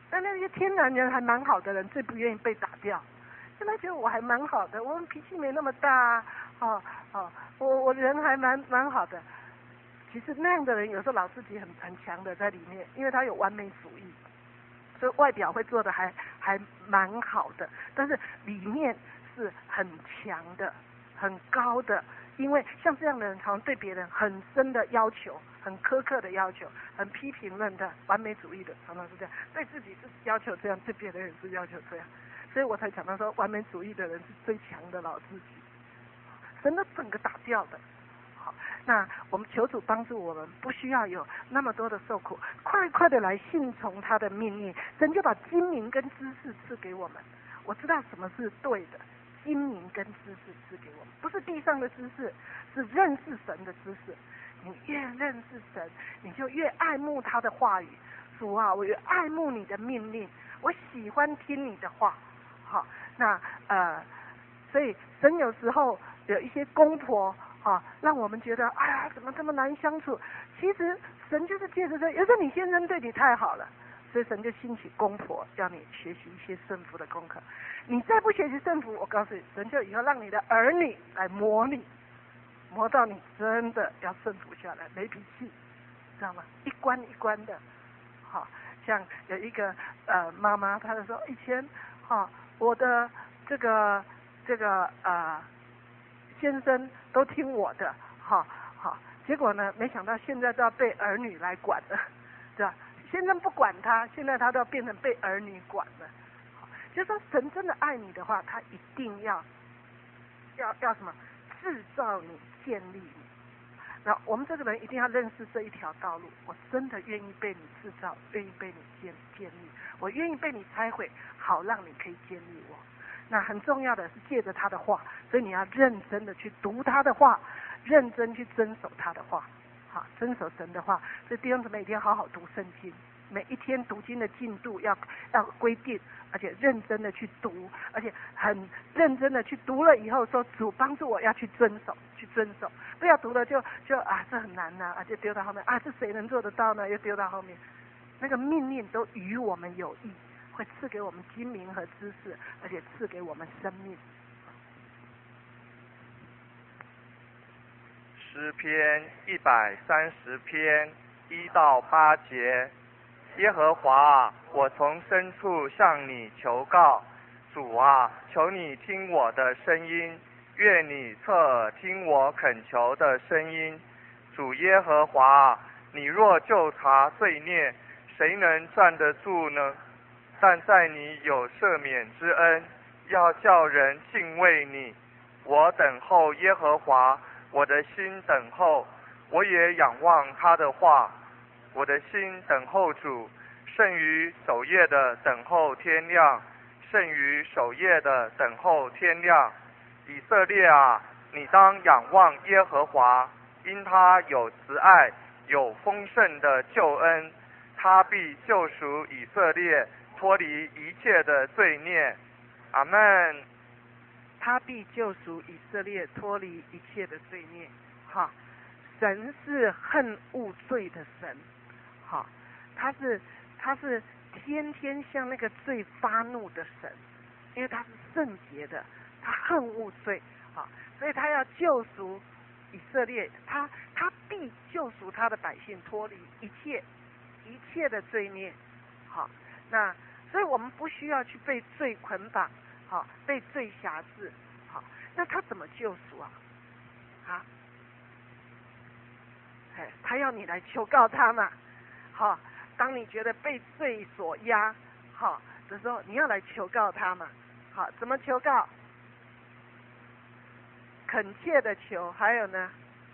但那些天然人还蛮好的人，最不愿意被打掉。因为他觉得我还蛮好的，我们脾气没那么大啊，哦哦，我我人还蛮蛮好的。其实那样的人有时候老自己很很强的在里面，因为他有完美主义，所以外表会做的还还蛮好的，但是里面是很强的、很高的。因为像这样的人，常常对别人很深的要求、很苛刻的要求、很批评论的、完美主义的，常常是这样。对自己是要求这样，对别人也是要求这样。所以我才讲到说，完美主义的人是最强的老自己，神都整个打掉的。好，那我们求主帮助我们，不需要有那么多的受苦，快快的来信从他的命令。神就把精明跟知识赐给我们。我知道什么是对的，精明跟知识赐给我们，不是地上的知识，是认识神的知识。你越认识神，你就越爱慕他的话语。主啊，我越爱慕你的命令，我喜欢听你的话。好，那呃，所以神有时候有一些公婆啊，让我们觉得哎呀，怎么这么难相处？其实神就是借着这，有时候你先生对你太好了，所以神就兴起公婆，要你学习一些顺服的功课。你再不学习顺服，我告诉你，神就以后让你的儿女来磨你，磨到你真的要顺服下来，没脾气，知道吗？一关一关的。好，像有一个呃妈妈，她就说以前哈。我的这个这个呃先生都听我的，哈好，结果呢，没想到现在都要被儿女来管了，对吧？先生不管他，现在他都要变成被儿女管了。就是说，神真的爱你的话，他一定要要要什么？制造你，建立你。那我们这个人一定要认识这一条道路。我真的愿意被你制造，愿意被你建建立，我愿意被你拆毁，好让你可以建立我。那很重要的是借着他的话，所以你要认真的去读他的话，认真去遵守他的话，好，遵守神的话。所以弟兄姊妹一定要好好读圣经，每一天读经的进度要要规定，而且认真的去读，而且很认真的去读了以后说，主帮助我要去遵守，去遵守，不要读了就就啊这很难呐、啊，就丢到后面啊，这谁能做得到呢？又丢到后面。那个命令都与我们有益，会赐给我们精明和知识，而且赐给我们生命。 诗篇一百三十篇一到八节，耶和华啊，我从深处向你求告，主啊，求你听我的声音，愿你侧耳听我恳求的声音。主耶和华啊，你若就查罪孽，谁能站得住呢？但在你有赦免之恩，要叫人敬畏你。我等候耶和华，我的心等候，我也仰望他的话。我的心等候主，胜于守夜的等候天亮，胜于守夜的等候天亮。以色列啊，你当仰望耶和华，因他有慈爱，有丰盛的救恩，他必救赎以色列，脱离一切的罪孽。阿们。 他必救赎以色列，脱离一切的罪孽。哈，神是恨恶罪的神，哈，他是他是天天向那个罪发怒的神，因为他是圣洁的，他恨恶罪，啊，所以他要救赎以色列，他他必救赎他的百姓，脱离一切一切的罪孽。好，那所以我们不需要去被罪捆绑。好，被罪辖制，好，那他怎么救赎啊？啊，哎，他要你来求告他嘛，好，当你觉得被罪所压，好的时候，你要来求告他嘛，好，怎么求告？恳切的求，还有呢，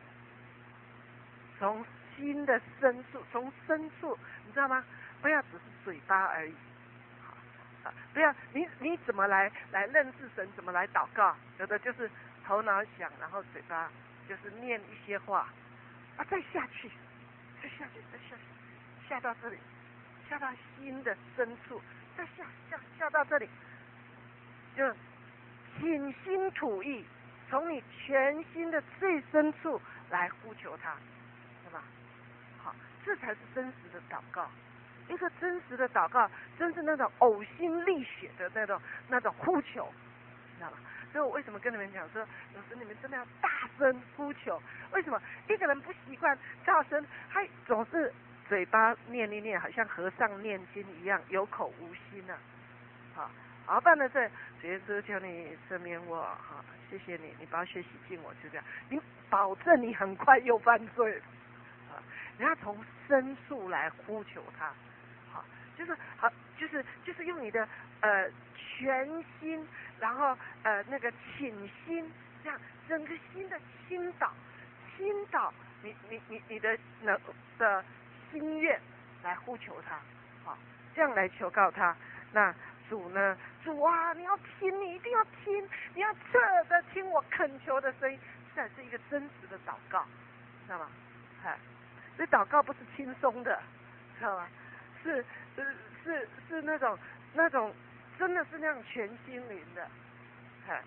从心的深处，从深处，你知道吗？不要只是嘴巴而已。不要你你怎么来来认识神？怎么来祷告？有的就是头脑想，然后嘴巴就是念一些话啊，再下去，再下去，再下去，下到这里，下到心的深处，再下下下到这里，就倾心吐意，从你全心的最深处来呼求他，是吧？好，这才是真实的祷告。 一个真实的祷告，真是那种呕心沥血的那种那种呼求，知道吗？所以我为什么跟你们讲说，有时你们真的要大声呼求？为什么一个人不习惯大声，他总是嘴巴念一念，好像和尚念经一样，有口无心啊。好，好办的这主耶稣求你赦免我，好，谢谢你，你把血洗净我，就这样，你保证你很快又犯罪。啊，你要从深处来呼求他，好，就是好，就是就是用你的呃全心，然后呃那个倾心，这样整个心的倾倒，倾倒你你你你的那的心愿来呼求他，好，这样来求告他。那主呢？主啊，你要听，你一定要听，你要侧着听我恳求的声音，这才是一个真实的祷告，知道吗？哎，所以祷告不是轻松的，知道吗？是是是是那种那种真的是那样全心灵的，哎，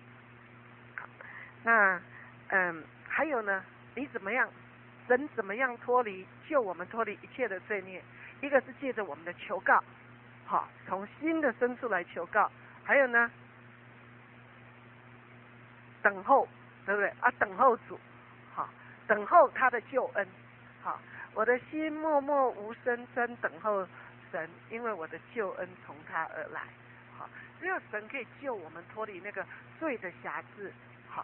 那嗯还有呢？你怎么样？神怎么样脱离救我们脱离一切的罪孽？一个是借着我们的求告，好，从心的深处来求告。还有呢，等候，对不对啊？等候主，好，等候他的救恩，好，我的心默默无声，真等候神，因为我的救恩从他而来，好，只有神可以救我们脱离那个罪的辖制，好。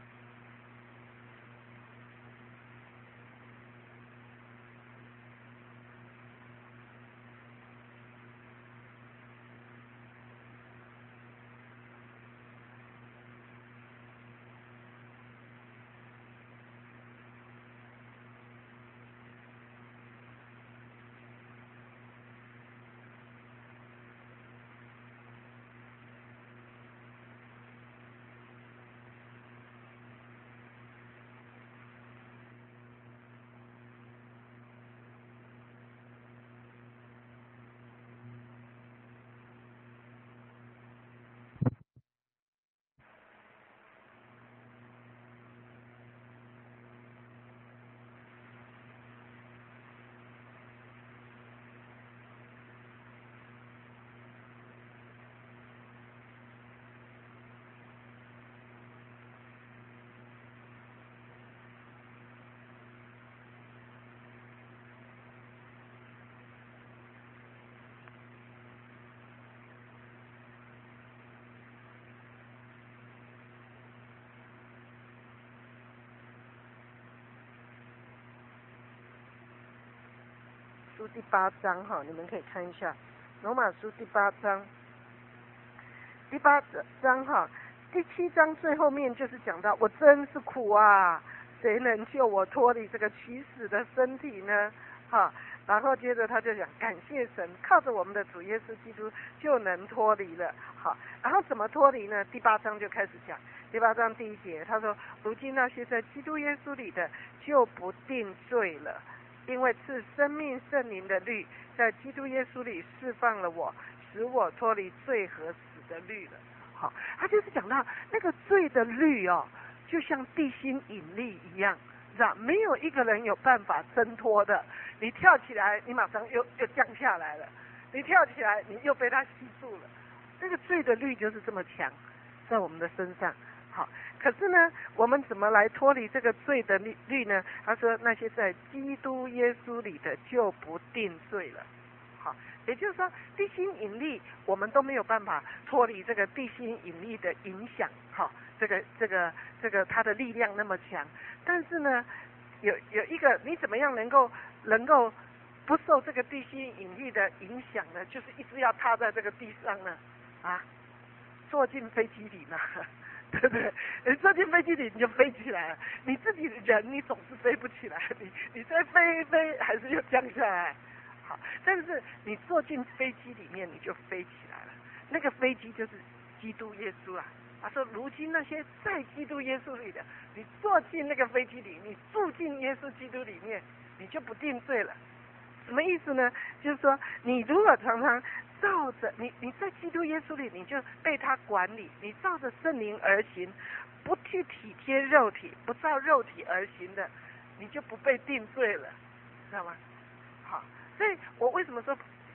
书第八章哈，你们可以看一下罗马书第八章，第八章哈，第七章最后面就是讲到我真是苦啊，谁能救我脱离这个取死的身体呢？哈，然后接着他就讲感谢神，靠着我们的主耶稣基督就能脱离了。好，然后怎么脱离呢？第八章就开始讲，第八章第一节他说，如今那些在基督耶稣里的就不定罪了。因为赐生命圣灵的律在基督耶稣里释放了我，使我脱离罪和死的律了。好，他就是讲到那个罪的律哦，就像地心引力一样，是吧？没有一个人有办法挣脱的。你跳起来，你马上又又降下来了；你跳起来，你又被它吸住了。那个罪的律就是这么强，在我们的身上。好，可是呢，我们怎么来脱离这个罪的律律呢？他说，那些在基督耶稣里的就不定罪了。好，也就是说，地心引力我们都没有办法脱离这个地心引力的影响。好，这个这个这个它的力量那么强，但是呢，有有一个你怎么样能够能够不受这个地心引力的影响呢？就是一直要踏在这个地上呢？啊，坐进飞机里呢？对不对？你坐进飞机里你就飞起来了，你自己人你总是飞不起来，你你再飞一飞还是又降下来。好，但是你坐进飞机里面你就飞起来了，那个飞机就是基督耶稣啊。他说，如今那些在基督耶稣里的，你坐进那个飞机里，你住进耶稣基督里面，你就不定罪了。什么意思呢？就是说，你如果常常照着你你在基督耶稣里，你就被他管理，你照着圣灵而行，不去体贴肉体，不照肉体而行的，你就不被定罪了，知道吗？好，所以我为什么说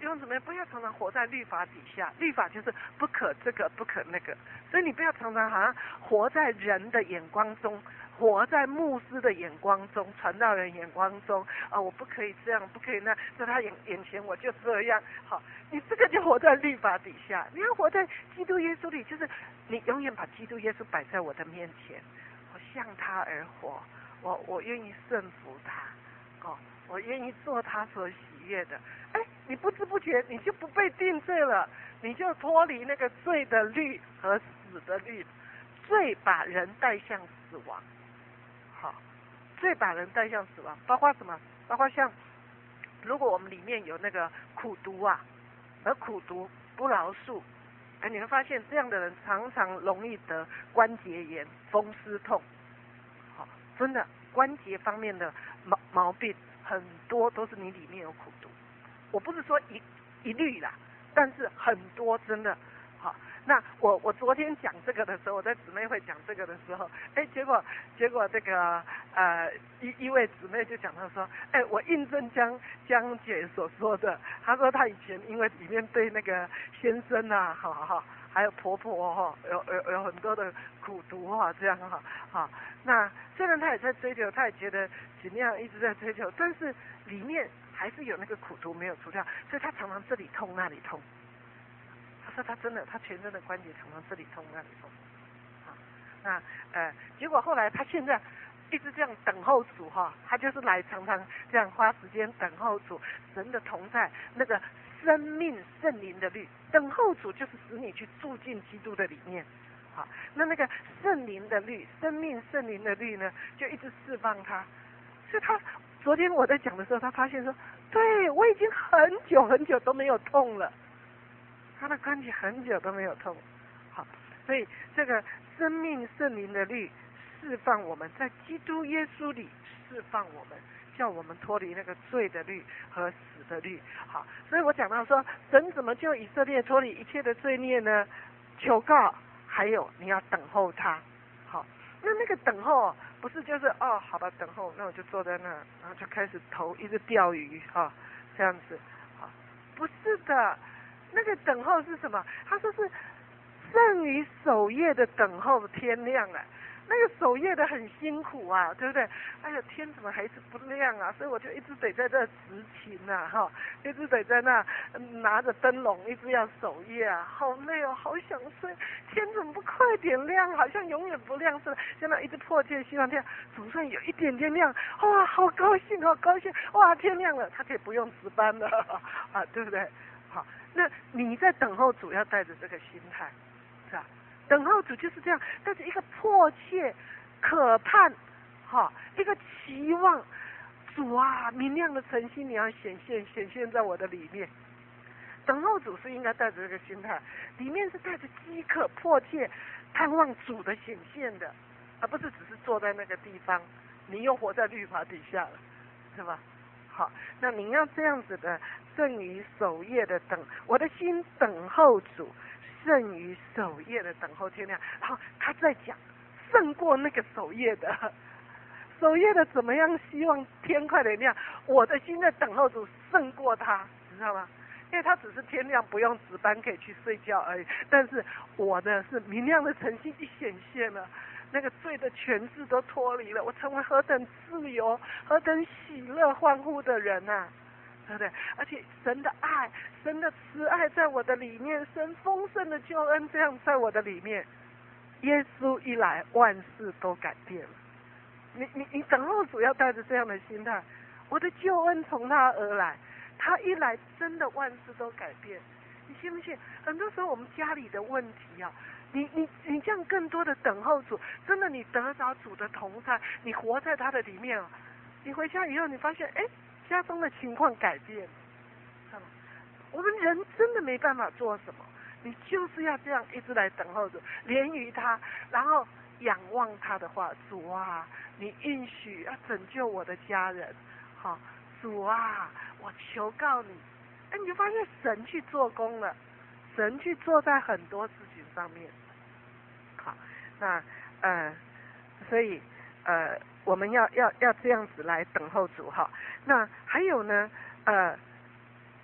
弟兄姊妹，不要常常活在律法底下，律法就是不可这个不可那个，所以你不要常常好像活在人的眼光中，活在牧师的眼光中，传道人眼光中啊、哦，我不可以这样，不可以那，在他眼眼前我就这样，好，你这个就活在律法底下。你要活在基督耶稣里，就是你永远把基督耶稣摆在我的面前，我向他而活，我我愿意顺服他，哦，我愿意做他所喜悦的。哎，你不知不觉你就不被定罪了，你就脱离那个罪的律和死的律。罪把人带向死亡，好，罪把人带向死亡，包括什么？包括像，如果我们里面有那个苦毒啊，而苦毒不饶恕，哎，你会发现这样的人常常容易得关节炎、风湿痛，好，真的关节方面的毛毛病很多都是你里面有苦毒。我不是说一一律啦，但是很多真的好。那我我昨天讲这个的时候，我在姊妹会讲这个的时候，哎，结果结果这个呃一一位姊妹就讲到说，哎，我印证江江姐所说的，她说她以前因为里面对那个先生啊，好好好，还有婆婆哈、哦，有有有很多的苦毒哈、哦，这样哈，好，那虽然她也在追求，她也觉得尽量一直在追求，但是里面还是有那个苦毒没有除掉，所以她常常这里痛那里痛。他说他真的，他全身的关节常常这里痛那里痛，啊，那呃，结果后来他现在一直这样等候主哈，他就是来常常这样花时间等候主，神的同在，那个生命圣灵的律，等候主就是使你去住进基督的里面，好，那那个圣灵的律，生命圣灵的律呢，就一直释放他，所以他昨天我在讲的时候，他发现说，对我已经很久很久都没有痛了。他的关节很久都没有痛，好，所以这个生命圣灵的律释放我们，在基督耶稣里释放我们，叫我们脱离那个罪的律和死的律。好，所以我讲到说，神怎么救以色列脱离一切的罪孽呢？求告，还有你要等候他。好，那那个等候不是就是哦，好吧，等候，那我就坐在那，然后就开始头一直钓鱼哈、哦，这样子，好，不是的。那个等候是什么？他说是胜于守夜的等候天亮啊。那个守夜的很辛苦啊，对不对？哎呀，天怎么还是不亮啊？所以我就一直得在这执勤啊，哈，一直得在那拿着灯笼，一直要守夜啊，好累哦，好想睡。天怎么不快点亮？好像永远不亮似的，现在一直迫切希望天总算有一点点亮，哇，好高兴，好高兴，哇，天亮了，他可以不用值班了啊，对不对？好，那你在等候主要带着这个心态，是吧？等候主就是这样，带着一个迫切、渴盼，哈，一个期望，主啊，明亮的晨曦你要显现，显现在我的里面。等候主是应该带着这个心态，里面是带着饥渴、迫切、盼望主的显现的，而不是只是坐在那个地方，你又活在律法底下了，是吧？好，那你要这样子的，胜于守夜的等，我的心等候主，胜于守夜的等候天亮。然后他在讲，胜过那个守夜的，守夜的怎么样？希望天快点亮，我的心在等候主，胜过他，你知道吗？因为他只是天亮不用值班可以去睡觉而已，但是我呢是明亮的晨曦一显现了。那个罪的权势都脱离了，我成为何等自由、何等喜乐、欢呼的人啊，对不对？而且神的爱、神的慈爱在我的里面，神丰盛的救恩这样在我的里面。耶稣一来，万事都改变了。你你你等候主要带着这样的心态，我的救恩从他而来，他一来，真的万事都改变。你信不信？很多时候我们家里的问题啊。你你你这样更多的等候主，真的你得着主的同在，你活在他的里面啊，你回家以后你发现，哎，家中的情况改变，我们人真的没办法做什么，你就是要这样一直来等候主，连于他，然后仰望他的话，主啊，你允许要拯救我的家人，好，主啊，我求告你，哎，你就发现神去做工了，神去做在很多事情上面。好，那呃，所以呃，我们要要要这样子来等候主哈。那还有呢，呃，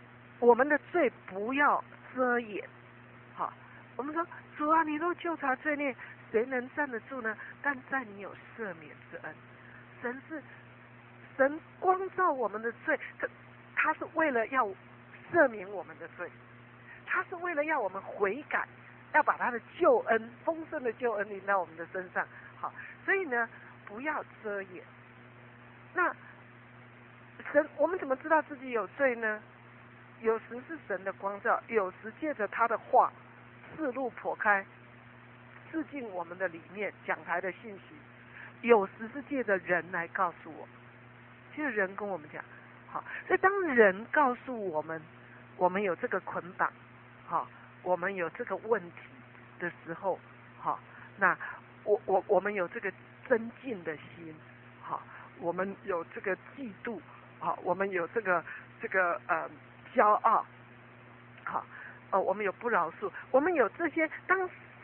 我们的罪不要遮掩。好，我们说主啊，你若救查罪孽，谁能站得住呢？但在你有赦免之恩。神是神光照我们的罪，他他是为了要赦免我们的罪，他是为了要我们悔改，要把他的救恩丰盛的救恩临到我们的身上。好，所以呢，不要遮掩。那神，我们怎么知道自己有罪呢？有时是神的光照，有时借着他的话四路破开，刺进我们的里面，讲台的信息；有时是借着人来告诉我，借着人跟我们讲。好，所以当人告诉我们，我们有这个捆绑，好，我们有这个问题的时候，好，那我我我们有这个增进的心，好，我们有这个嫉妒，好，我们有这个这个呃骄傲，好，呃，我们有不饶恕，我们有这些。当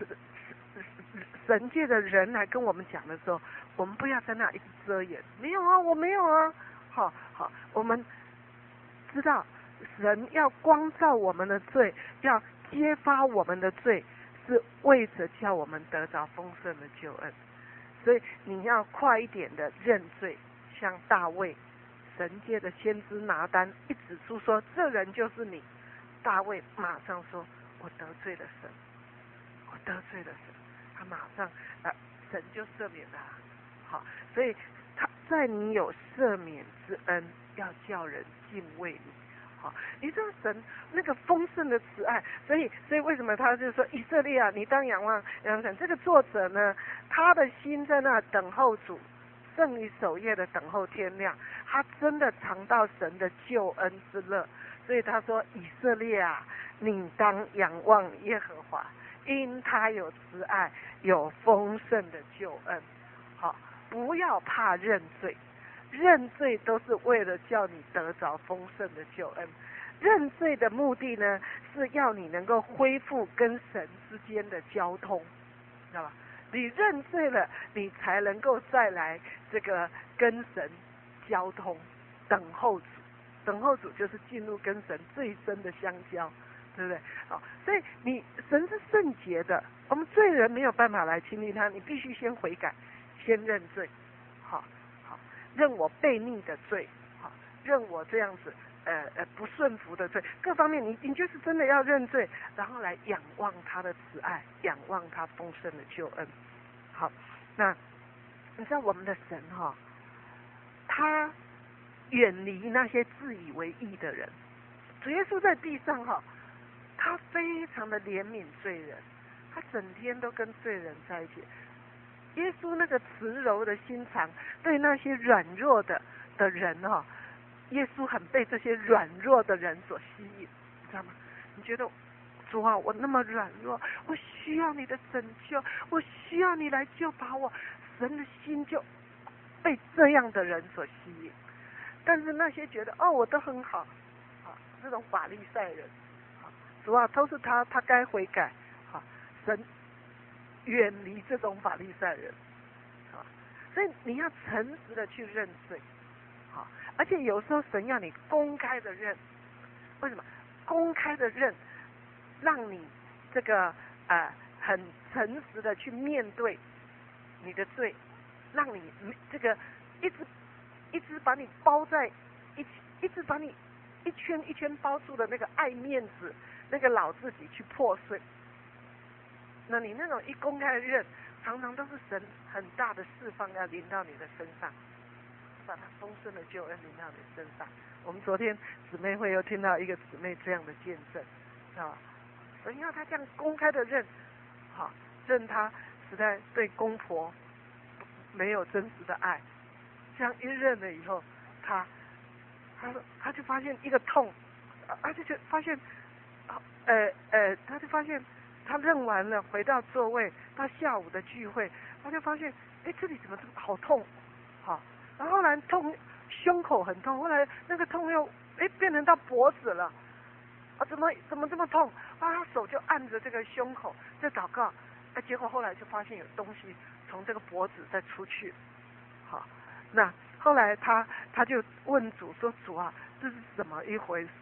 神界的人来跟我们讲的时候，我们不要在那一直遮掩，没有啊，我没有啊，好好，我们知道神要光照我们的罪，要揭发我们的罪，是为着叫我们得着丰盛的救恩。所以你要快一点的认罪，像大卫，神界的先知拿单一指出说这人就是你，大卫马上说我得罪了神，我得罪了神，他马上呃神就赦免了。好，所以他在你有赦免之恩，要叫人敬畏你。好，你知道神那个丰盛的慈爱，所以所以为什么他就说以色列啊，你当仰望仰望神。这个作者呢，他的心在那等候主，胜于守夜的等候天亮。他真的尝到神的救恩之乐，所以他说以色列啊，你当仰望耶和华，因他有慈爱，有丰盛的救恩。好，不要怕认罪。认罪都是为了叫你得着丰盛的救恩。认罪的目的呢，是要你能够恢复跟神之间的交通，知道吧？你认罪了，你才能够再来这个跟神交通，等候主。等候主就是进入跟神最深的相交，对不对？好，所以你神是圣洁的，我们罪人没有办法来亲近他，你必须先悔改，先认罪。好。认我悖逆的罪，好，认我这样子呃呃不顺服的罪，各方面你你就是真的要认罪，然后来仰望他的慈爱，仰望他丰盛的救恩。好，那你知道我们的神哈、哦，他远离那些自以为义的人。主耶稣在地上哈、哦，他非常的怜悯罪人，他整天都跟罪人在一起。耶稣那个慈柔的心肠，对那些软弱的的人哈、哦，耶稣很被这些软弱的人所吸引，你知道吗？你觉得主啊，我那么软弱，我需要你的拯救，我需要你来救把我，神的心就被这样的人所吸引。但是那些觉得哦我都很好，啊，这种法利赛人，啊，主啊都是他，他该悔改，啊，神远离这种法利赛人，啊，所以你要诚实的去认罪，啊，而且有时候神要你公开的认，为什么？公开的认，让你这个呃很诚实的去面对你的罪，让你这个一直一直把你包在一起，一直把你一圈一圈包住的那个爱面子那个老自己去破碎。那你那种一公开的认，常常都是神很大的释放要临到你的身上，把他丰盛的救恩临到你身上。我们昨天姊妹会又听到一个姊妹这样的见证，啊，神要他这样公开的认，好，认他实在对公婆没有真实的爱，这样一认了以后，他他他就发现一个痛，而且就发现，呃呃，他就发现他认完了，回到座位，到下午的聚会，他就发现，哎，这里怎么这么好痛，好，然后后来痛，胸口很痛，后来那个痛又哎变成到脖子了，啊，怎么怎么这么痛？啊，他手就按着这个胸口在祷告，啊，结果后来就发现有东西从这个脖子再出去，好，那后来他他就问主说：“主啊，这是怎么一回事？”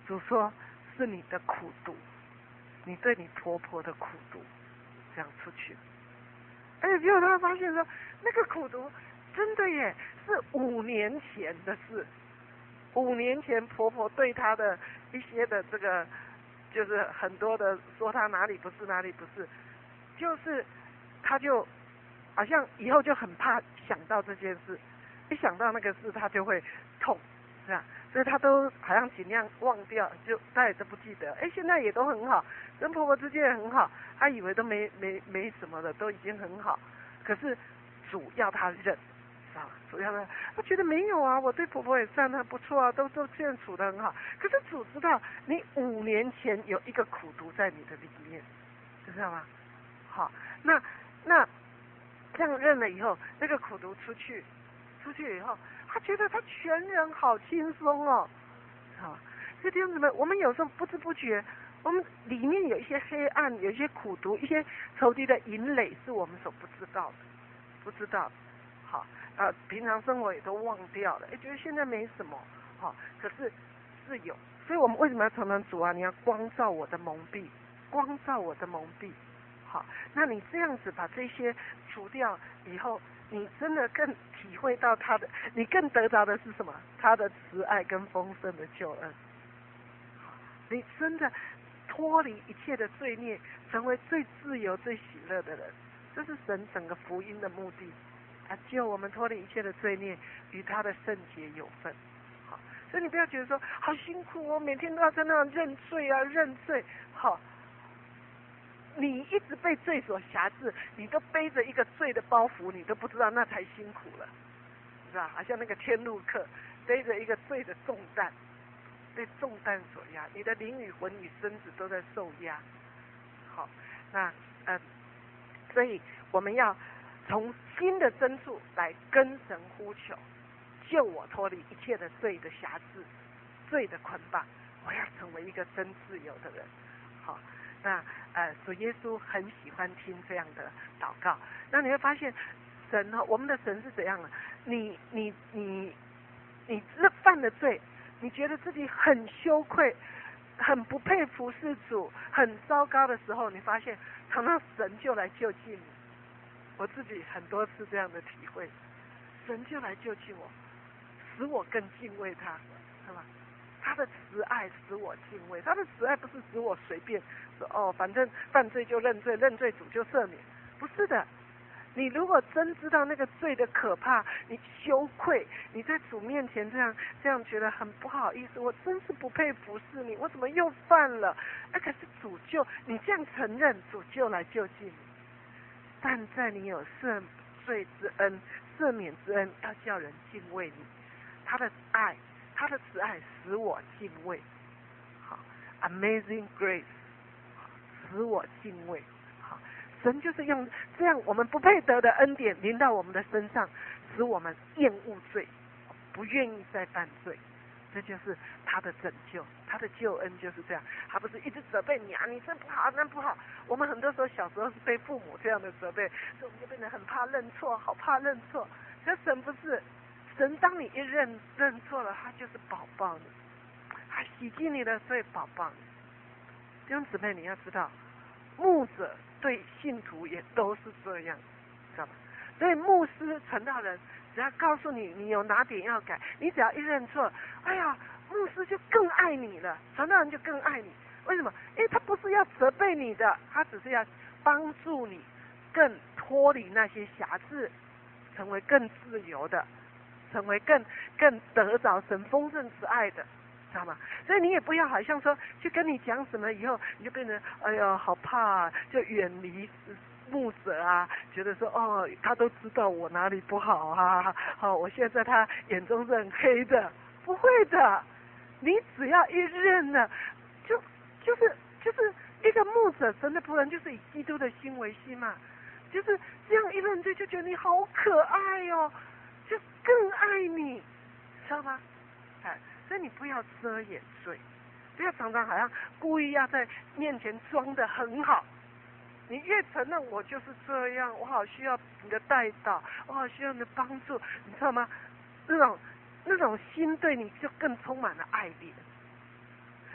主说是你的苦毒，你对你婆婆的苦毒，这样出去。而且结果他发现说，那个苦毒真的耶，是五年前的事。五年前婆婆对她的一些的这个，就是很多的说她哪里不是哪里不是，就是她就好像以后就很怕想到这件事，一想到那个事她就会痛，是吧？所以她都好像尽量忘掉，就再也都不记得。哎，现在也都很好，跟婆婆之间也很好，她以为都没没没什么了，都已经很好。可是主要她忍。啊，主要呢，他觉得没有啊，我对婆婆也算还不错啊，都都这样处得很好。可是主知道，你五年前有一个苦毒在你的里面，知道吗？好，那那这样认了以后，那个苦毒出去，出去以后，他觉得他全人好轻松哦，好，所以弟兄姊妹，我们有时候不知不觉，我们里面有一些黑暗，有一些苦毒，一些仇敌的引垒，是我们所不知道的，不知道的。好，呃，平常生活也都忘掉了，哎，觉得现在没什么，好、哦，可是是有，所以我们为什么要常常主啊？你要光照我的蒙蔽，光照我的蒙蔽，好，那你这样子把这些除掉以后，你真的更体会到他的，你更得着的是什么？他的慈爱跟丰盛的救恩，你真的脱离一切的罪孽，成为最自由、最喜乐的人，这是神整个福音的目的。啊，救我们脱离一切的罪孽，与他的圣洁有份。好，所以你不要觉得说好辛苦哦，每天都要在那认罪啊，认罪。好，你一直被罪所辖制，你都背着一个罪的包袱，你都不知道那才辛苦了，是吧？好像那个天路客背着一个罪的重担，被重担所压，你的灵与魂与身子都在受压。好，那呃，所以我们要从新的深处来跟神呼求，救我脱离一切的罪的辖制、罪的捆绑，我要成为一个真自由的人。好，那呃，主耶稣很喜欢听这样的祷告。那你会发现，神哈，我们的神是怎样的？你你你你犯了罪，你觉得自己很羞愧，很不配服侍主，很糟糕的时候，你发现常常神就来救济你。我自己很多次这样的体会，神就来救济我，使我更敬畏他，是吧？他的慈爱使我敬畏，他的慈爱不是使我随便说哦，反正犯罪就认罪，认罪主就赦免，不是的。你如果真知道那个罪的可怕，你羞愧，你在主面前这样这样觉得很不好意思，我真是不配服侍你，我怎么又犯了？那、啊、可是主就你这样承认，主就来救济你。但在你有赦罪之恩、赦免之恩，要叫人敬畏你。他的爱，他的慈爱使我敬畏。好 ，Amazing Grace， 使我敬畏。好，神就是用这样我们不配得的恩典临到我们的身上，使我们厌恶罪，不愿意再犯罪。这就是他的拯救，他的救恩就是这样。他不是一直责备你啊，你这不好那不好。我们很多时候小时候是被父母这样的责备，所以我们就变得很怕认错，好怕认错。可神不是，神当你一认认错了，他就是保抱你，他洗净你的罪，保抱你。弟兄姊妹，你要知道，牧者对信徒也都是这样，知道吗？所以牧师、传道人。只要告诉你你有哪点要改，你只要一认错，哎呀，牧师就更爱你了，传道人就更爱你。为什么？因为他不是要责备你的，他只是要帮助你更脱离那些辖制，成为更自由的，成为更更得着神丰盛之爱的，知道吗？所以你也不要好像说去跟你讲什么以后，你就变成哎呀好怕、啊，就远离牧者啊，觉得说哦，他都知道我哪里不好啊，好，我现在他眼中是很黑的，不会的，你只要一认了，就就是就是一个牧者，神的仆人就是以基督的心为心嘛，就是这样一认罪，就觉得你好可爱哦，就更爱你，知道吗？哎，所以你不要遮掩罪，不要常常好像故意要在面前装得很好。你越承认我就是这样，我好需要你的带导，我好需要你的帮助，你知道吗？那种那种心对你就更充满了爱怜。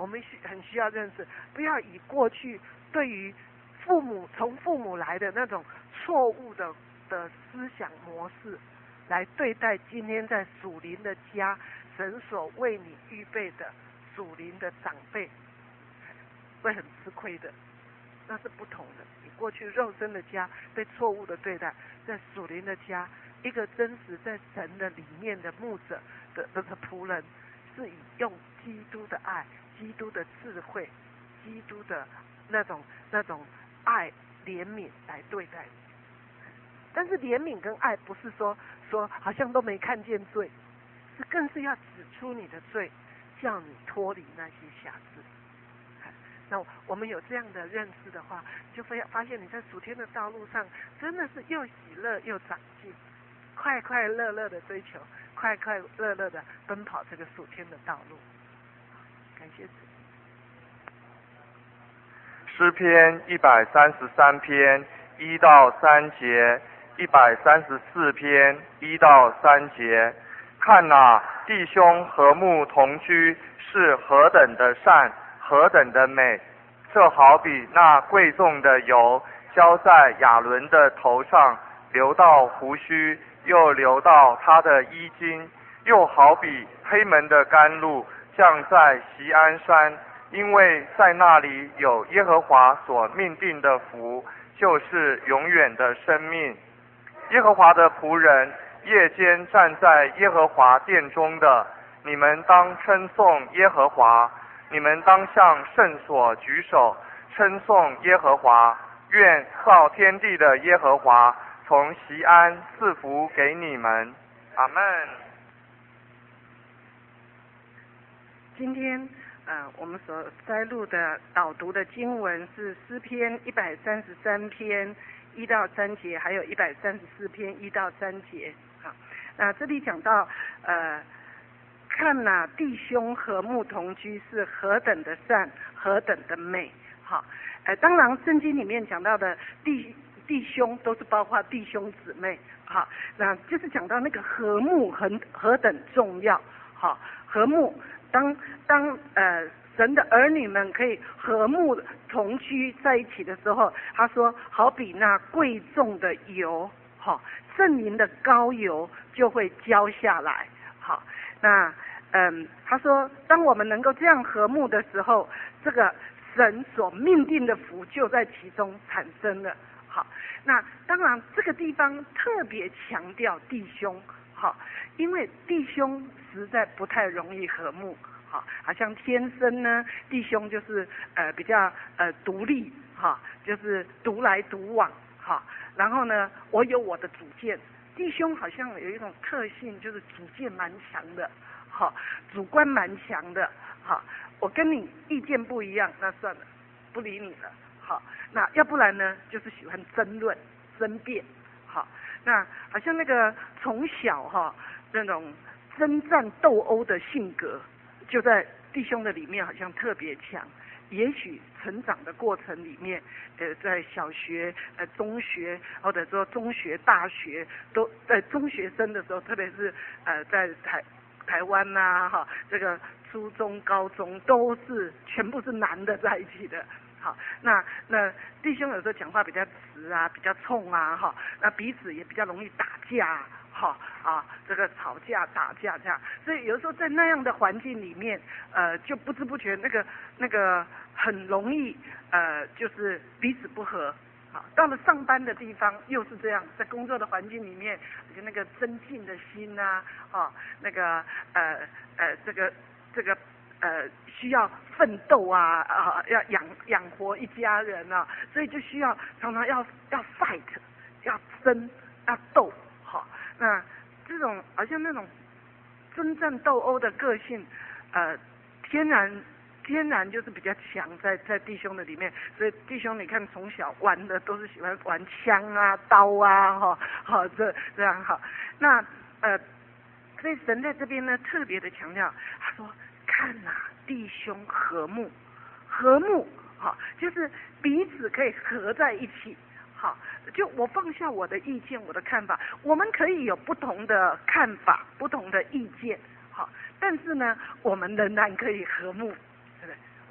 我们需很需要认识，不要以过去对于父母从父母来的那种错误的的思想模式来对待今天在属灵的家，神所为你预备的属灵的长辈，会很吃亏的。那是不同的。你过去肉身的家被错误的对待，在属灵的家，一个真实在神的里面的牧者的这个仆人，是以用基督的爱、基督的智慧、基督的那种那种爱、怜悯来对待你。但是怜悯跟爱不是说说好像都没看见罪，是更是要指出你的罪，叫你脱离那些瑕疵。那我们有这样的认识的话，就会发现你在属天的道路上真的是又喜乐又长进，快快乐乐的追求，快快乐乐的奔跑这个属天的道路。感谢主。 诗篇一百三十三篇一到三节，一百三十四篇一到三节。看哪，弟兄和睦同居，是何等的善，何等的美！这好比那贵重的油浇在亚伦的头上，流到胡须，又流到他的衣襟；又好比黑门的甘露降在锡安山，因为在那里有耶和华所命定的福，就是永远的生命。耶和华的仆人，夜间站在耶和华殿中的，你们当称颂耶和华，你们当向圣所举手，称颂耶和华。愿造天地的耶和华从锡安赐福给你们。阿们。 今天呃，我们所摘录的导读的经文是诗篇一百三十三篇一到三节，还有一百三十四篇一到三节。好，那这里讲到呃，看哪，弟兄和睦同居是何等的善，何等的美。好，呃，当然圣经里面讲到的弟弟兄都是包括弟兄姊妹。好，那就是讲到那个和睦何何等重要。好，和睦。当当呃神的儿女们可以和睦同居在一起的时候，他说好比那贵重的油，好，圣灵的膏油就会浇下来。好，那嗯，他说当我们能够这样和睦的时候，这个神所命定的福就在其中产生了。好，那当然这个地方特别强调弟兄。好，因为弟兄实在不太容易和睦，好，好像天生呢，弟兄就是呃比较呃独立，哈，就是独来独往，哈，然后呢，我有我的主见，弟兄好像有一种特性，就是主见蛮强的，好，主观蛮强的，好，我跟你意见不一样，那算了，不理你了，好，那要不然呢，就是喜欢争论、争辩，好。那好像那个从小哈那种征战斗殴的性格，就在弟兄的里面好像特别强。也许成长的过程里面，呃，在小学、呃中学，或者说中学、大学，都在中学生的时候，特别是呃在台台湾呐、啊、哈，这个初中、高中都是全部是男的在一起的。好，那那弟兄有时候讲话比较直啊，比较冲啊，哈，那彼此也比较容易打架，哈啊，这个吵架打架这样，所以有时候在那样的环境里面，呃，就不知不觉那个那个很容易呃，就是彼此不和。好，到了上班的地方又是这样，在工作的环境里面，就那个增进的心啊，啊，那个呃呃这个这个。呃，需要奋斗啊啊，要养养活一家人啊，所以就需要常常要要 fight， 要争，要斗，好，那这种好像那种征战斗殴的个性，呃，天然天然就是比较强在在弟兄的里面，所以弟兄你看从小玩的都是喜欢玩枪啊、刀啊，哈，好这这样好，那呃，所以神在这边呢特别的强调，他说。看呐、啊，弟兄和睦，和睦，好，就是彼此可以合在一起，好，就我放下我的意见，我的看法，我们可以有不同的看法，不同的意见，好，但是呢，我们仍然可以和睦，对不对？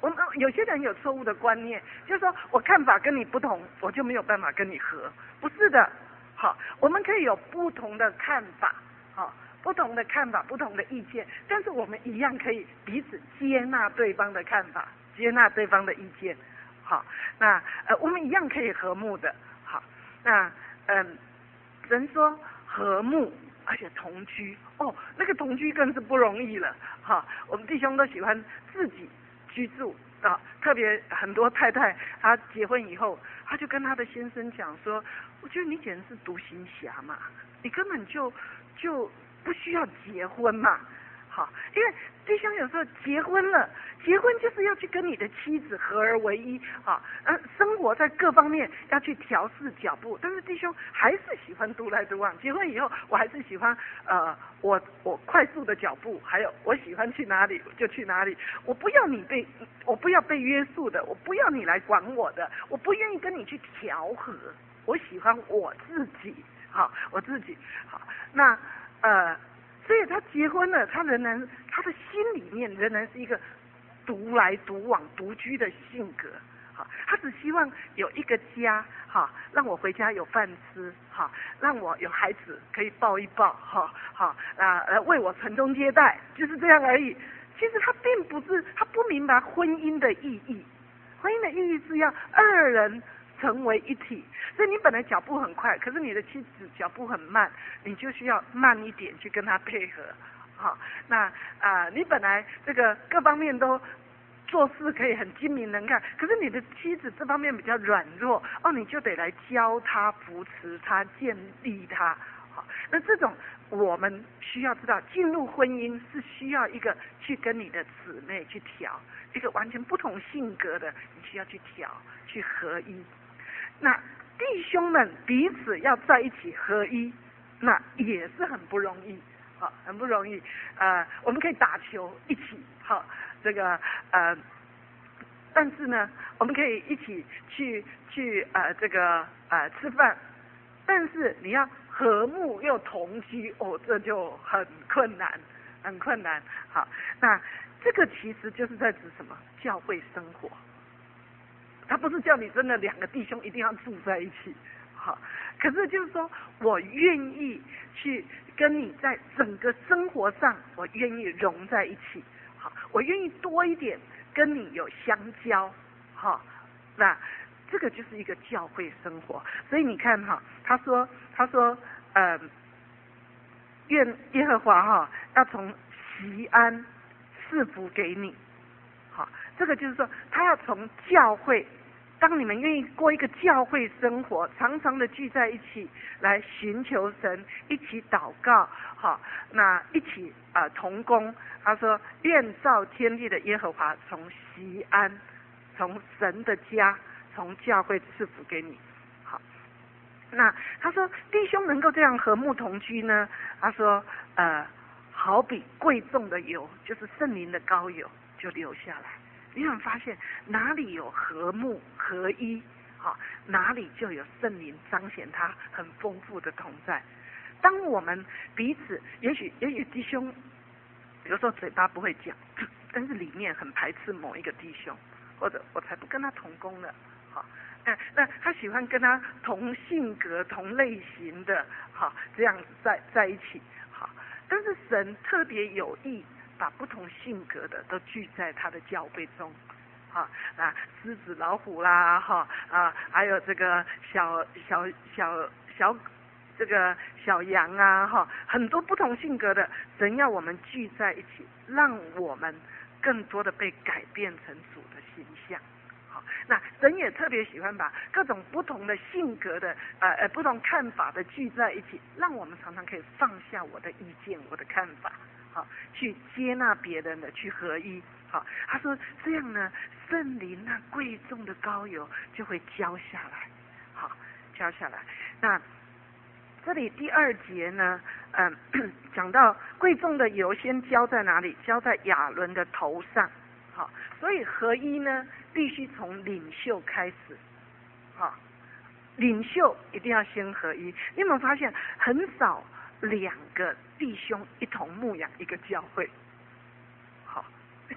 我们有些人有错误的观念，就是说我看法跟你不同，我就没有办法跟你合。不是的，好，我们可以有不同的看法，好，不同的看法，不同的意见，但是我们一样可以彼此接纳对方的看法，接纳对方的意见。好，那呃，我们一样可以和睦的。好，那嗯，人说和睦，而且同居，哦，那个同居更是不容易了。哈，我们弟兄都喜欢自己居住啊，特别很多太太，她结婚以后，她就跟她的先生讲说，我觉得你简直是独行侠嘛，你根本就就不需要结婚嘛。好，因为弟兄有时候结婚了，结婚就是要去跟你的妻子合而为一啊，呃，生活在各方面要去调试脚步，但是弟兄还是喜欢独来独往。结婚以后，我还是喜欢呃，我我快速的脚步，还有我喜欢去哪里就去哪里，我不要你被，我不要被约束的，我不要你来管我的，我不愿意跟你去调和，我喜欢我自己，好，我自己好，那呃。所以他结婚了，他仍然他的心里面仍然是一个独来独往、独居的性格。好，他只希望有一个家，哈，让我回家有饭吃，哈，让我有孩子可以抱一抱，哈，好啊，呃，为我传宗接代，就是这样而已。其实他并不是，他不明白婚姻的意义。婚姻的意义是要二人成为一体，所以你本来脚步很快，可是你的妻子脚步很慢，你就需要慢一点去跟她配合。好，那啊、呃，你本来这个各方面都做事可以很精明能干，可是你的妻子这方面比较软弱，哦，你就得来教她、扶持她、建立她。好，那这种我们需要知道，进入婚姻是需要一个去跟你的姊妹去调，一个完全不同性格的，你需要去调、去合一。那弟兄们彼此要在一起合一，那也是很不容易，好，很不容易。呃，我们可以打球一起，好，这个呃，但是呢，我们可以一起去去呃这个呃吃饭，但是你要和睦又同居，哦，这就很困难，很困难。好，那这个其实就是在指什么？教会生活。他不是叫你真的两个弟兄一定要住在一起，好，可是就是说我愿意去跟你在整个生活上，我愿意融在一起，好，我愿意多一点跟你有相交，好，那这个就是一个教会生活。所以你看哈，他说他说呃，愿耶和华哈要从锡安赐福给你，好，这个就是说他要从教会。当你们愿意过一个教会生活，常常的聚在一起来寻求神，一起祷告，好，那一起啊、呃、同工。他说：“愿造天地的耶和华从锡安，从神的家，从教会赐福给你。”好，那他说弟兄能够这样和睦同居呢？他说：“呃，好比贵重的油，就是圣灵的膏油，就流下来。”你有发现哪里有和睦合一，好，哪里就有圣灵彰显他很丰富的同在。当我们彼此，也许也许弟兄有时候嘴巴不会讲，但是里面很排斥某一个弟兄，或者我才不跟他同工呢，好，那那他喜欢跟他同性格、同类型的，好，这样子在在一起，好，但是神特别有意。把不同性格的都聚在他的教会中，啊啊，狮子、老虎啦，哈啊，还有这个小小小小这个小羊啊，哈，很多不同性格的，神要我们聚在一起，让我们更多的被改变成主的形象。好，那神也特别喜欢把各种不同的性格的呃呃不同看法的聚在一起，让我们常常可以放下我的意见、我的看法。好，去接纳别人的，去合一。好，他说这样呢，圣灵那贵重的膏油就会浇下来。好，浇下来。那这里第二节呢，嗯，讲到贵重的油先浇在哪里？浇在亚伦的头上。好，所以合一呢，必须从领袖开始。好，领袖一定要先合一。你有没有发现很少？两个弟兄一同牧养一个教会，好，为什么？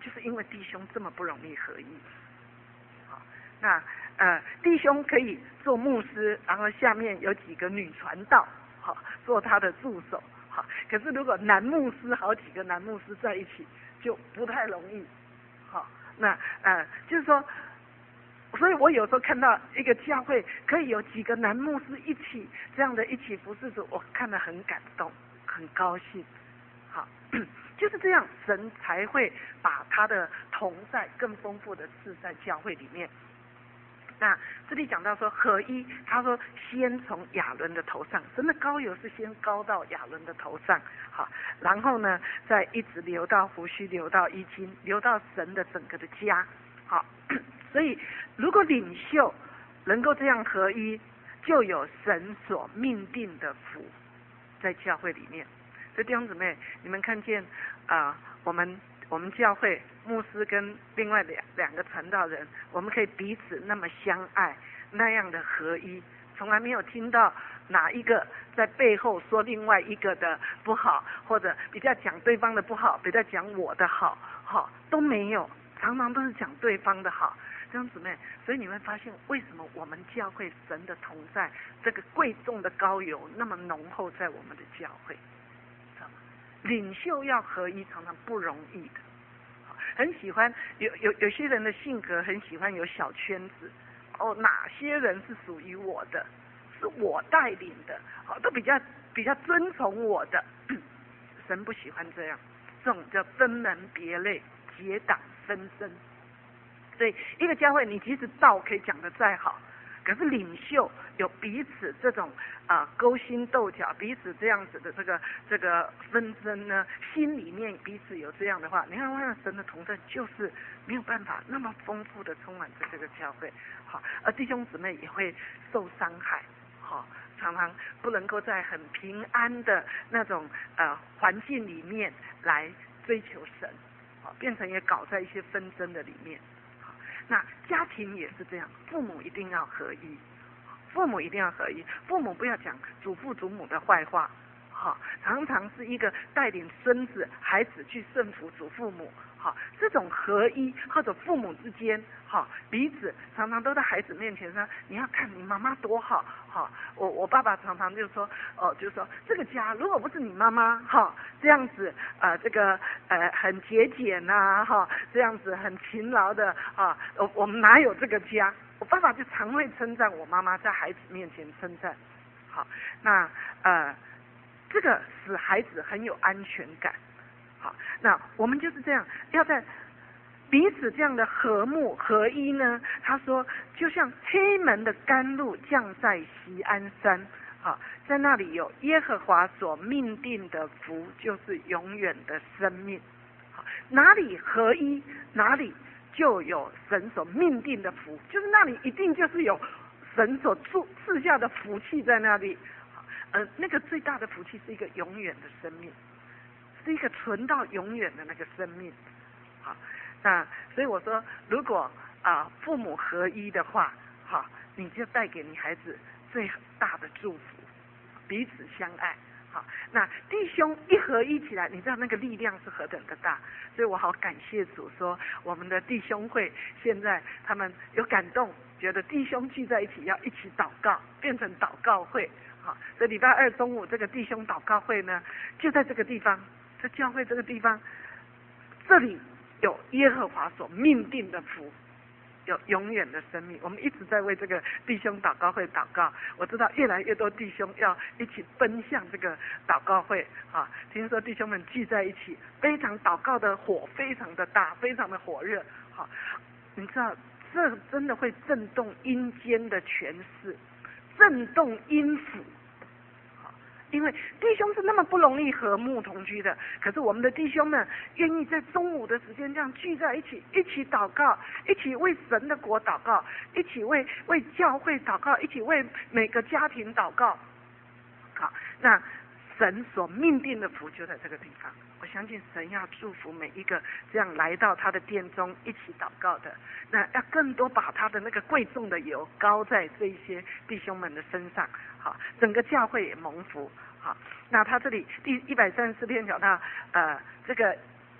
就是因为弟兄这么不容易合一。好，那呃弟兄可以做牧师，然后下面有几个女传道，好做他的助手。好，可是如果男牧师好几个男牧师在一起，就不太容易。好，那呃就是说，所以我有时候看到一个教会可以有几个男牧师一起这样的一起服侍主，我看得很感动，很高兴。好，就是这样，神才会把他的同在更丰富的赐在教会里面。那这里讲到说合一，他说先从亚伦的头上，神的膏油是先膏到亚伦的头上，好，然后呢再一直流到胡须，流到衣襟，流到神的整个的家。好，所以如果领袖能够这样合一，就有神所命定的福在教会里面。所以弟兄姊妹，你们看见啊、呃，我们我们教会牧师跟另外两两个传道人，我们可以彼此那么相爱，那样的合一，从来没有听到哪一个在背后说另外一个的不好，或者比较讲对方的不好，比较讲我的好，好都没有，常常都是讲对方的好。弟兄姊妹，所以你会发现为什么我们教会神的同在，这个贵重的膏油那么浓厚在我们的教会。领袖要合一常常不容易的，很喜欢有有有些人的性格很喜欢有小圈子，哦，哪些人是属于我的，是我带领的，好，都比较比较遵从我的。神不喜欢这样，这种叫分门别类、结党纷争。所以一个教会，你即使道可以讲得再好，可是领袖有彼此这种啊、呃、勾心斗角，彼此这样子的这个这个纷争呢，心里面彼此有这样的话，你看看神的同在就是没有办法那么丰富的充满着这个教会，好，而弟兄姊妹也会受伤害，好，常常不能够在很平安的那种呃环境里面来追求神，好，变成也搞在一些纷争的里面。那家庭也是这样，父母一定要合一，父母一定要合一，父母不要讲祖父祖母的坏话，哈，常常是一个带领孙子孩子去顺服祖父母，哈，这种合一或者父母之间，哈，彼此常常都在孩子面前说，你要看你妈妈多好，哈，我我爸爸常常就说，哦，就说这个家如果不是你妈妈，哈，这样子，呃，这个呃很节俭呐，哈，这样子很勤劳的，啊，我我们哪有这个家？我爸爸就常会称赞我妈妈，在孩子面前称赞，好，那呃。这个使孩子很有安全感，好，那我们就是这样，要在彼此这样的和睦合一呢。他说，就像黑门的甘露降在锡安山，好，在那里有耶和华所命定的福，就是永远的生命。好，哪里合一，哪里就有神所命定的福，就是那里一定就是有神所赐赐下的福气在那里。呃，那个最大的福气是一个永远的生命，是一个存到永远的那个生命。好，那所以我说，如果啊、呃、父母合一的话，好，你就带给你孩子最大的祝福，彼此相爱。好，那弟兄一合一起来，你知道那个力量是何等的大，所以我好感谢主说，我们的弟兄会现在他们有感动，觉得弟兄聚在一起要一起祷告，变成祷告会。好，所以礼拜二中午这个弟兄祷告会呢，就在这个地方，在教会这个地方，这里有耶和华所命定的福，有永远的生命。我们一直在为这个弟兄祷告会祷告，我知道越来越多弟兄要一起奔向这个祷告会啊！听说弟兄们聚在一起，非常祷告的火非常的大，非常的火热。好，你知道这真的会震动阴间的权势，震动阴府。因为弟兄是那么不容易和睦同居的，可是我们的弟兄们愿意在中午的时间这样聚在一起，一起祷告，一起为神的国祷告，一起为为教会祷告，一起为每个家庭祷告。好，那神所命定的福就在这个地方。我相信神要祝福每一个这样来到他的殿中一起祷告的，那要更多把他的那个贵重的油膏在这一些弟兄们的身上。好，整个教会也蒙福。好，那他这里第一百三十四篇讲到，呃，这个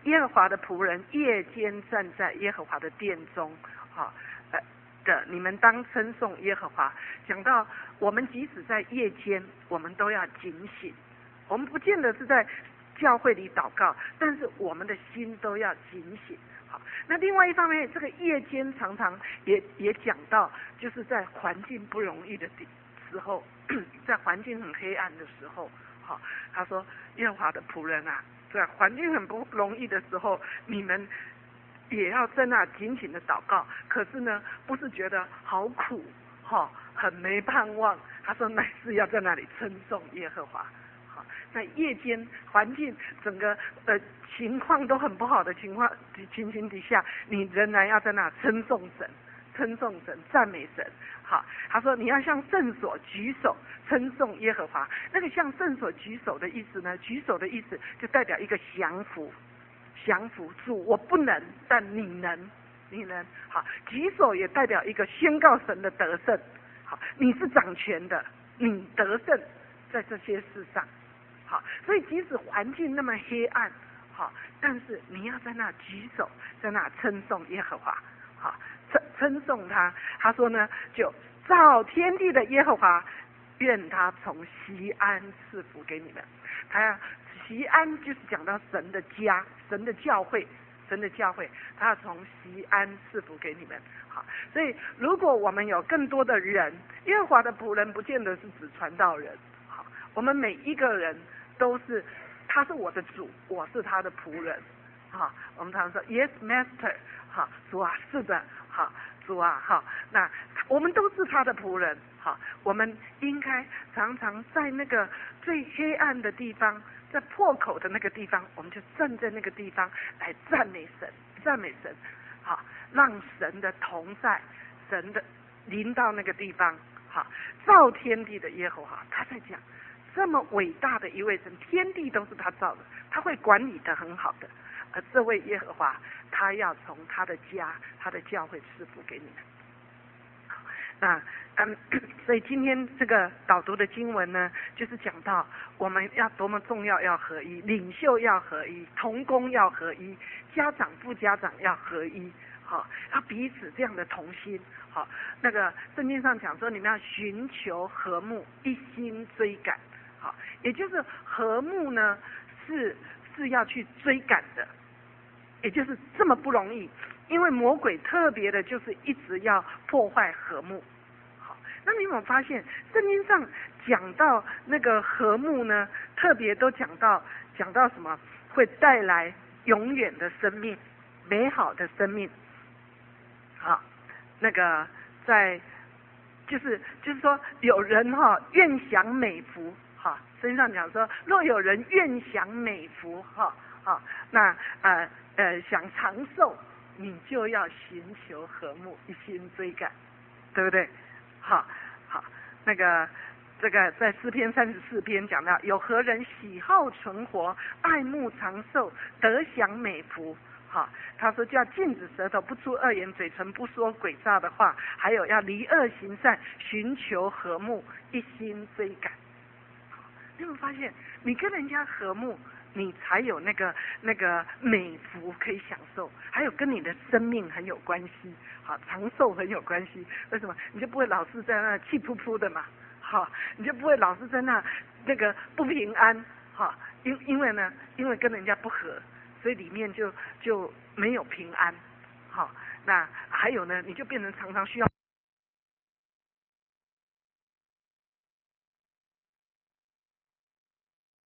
耶和华的仆人夜间站在耶和华的殿中，好，呃的，你们当称颂耶和华。讲到我们即使在夜间，我们都要警醒。我们不见得是在教会里祷告，但是我们的心都要警醒。好，那另外一方面，这个夜间常常也也讲到，就是在环境不容易的时候，在环境很黑暗的时候，好，他说耶和华的仆人啊，在环境很不容易的时候，你们也要在那紧紧的祷告。可是呢，不是觉得好苦，哈，很没盼望。他说乃是要在那里称颂耶和华。好，在夜间环境整个呃情况都很不好的情况情形底下，你仍然要在那称颂神，称颂神，赞美神。好，他说你要向圣所举手称颂耶和华。那个向圣所举手的意思呢？举手的意思就代表一个降服，降服主，我不能，但你能，你能。好，举手也代表一个宣告神的得胜。好，你是掌权的，你得胜在这些事上。好，所以即使环境那么黑暗，好，但是你要在那举手，在那称颂耶和华。好，称称颂他。他说呢，就造天地的耶和华，愿他从锡安赐福给你们。他要锡安就是讲到神的家，神的教会，神的教会，他要从锡安赐福给你们。好，所以如果我们有更多的人，耶和华的仆人不见得是指传道人。好，我们每一个人都是，他是我的主，我是他的仆人。好，我们常常说 Yes, Master。好，主啊，是的，好，主啊，好，那我们都是他的仆人。好，我们应该常常在那个最黑暗的地方，在破口的那个地方，我们就站在那个地方来赞美神，赞美神。好，让神的同在，神的临到那个地方。好，造天地的耶和华，他在讲这么伟大的一位神，天地都是他造的，他会管理的很好的。而这位耶和华，他要从他的家、他的教会赐福给你们。那嗯，所以今天这个导读的经文呢，就是讲到我们要多么重要，要合一，领袖要合一，同工要合一，家长副家长要合一，好，要彼此这样的同心。好，那个圣经上讲说，你们要寻求和睦，一心追赶。好，也就是和睦呢，是是要去追赶的。也就是这么不容易，因为魔鬼特别的就是一直要破坏和睦。好，那你有没有发现圣经上讲到那个和睦呢，特别都讲到讲到什么？会带来永远的生命，美好的生命。好，那个在就是就是说有人哈、哦、愿享美福，哈，圣经上讲说，若有人愿享美福，哈，好，那呃。呃，想长寿，你就要寻求和睦，一心追赶，对不对？好，好，那个这个在诗篇三十四篇讲到，有何人喜好存活，爱慕长寿，得享美福？好，他说叫禁止舌头，不出恶言，嘴唇不说诡诈的话，还有要离恶行善，寻求和睦，一心追赶。你有没有发现，你跟人家和睦，你才有那个那个美福可以享受，还有跟你的生命很有关系，好，长寿很有关系。为什么？你就不会老是在那气扑扑的嘛，好，你就不会老是在那那个不平安，好，因因为呢，因为跟人家不和，所以里面就就没有平安，好，那还有呢，你就变成常常需要。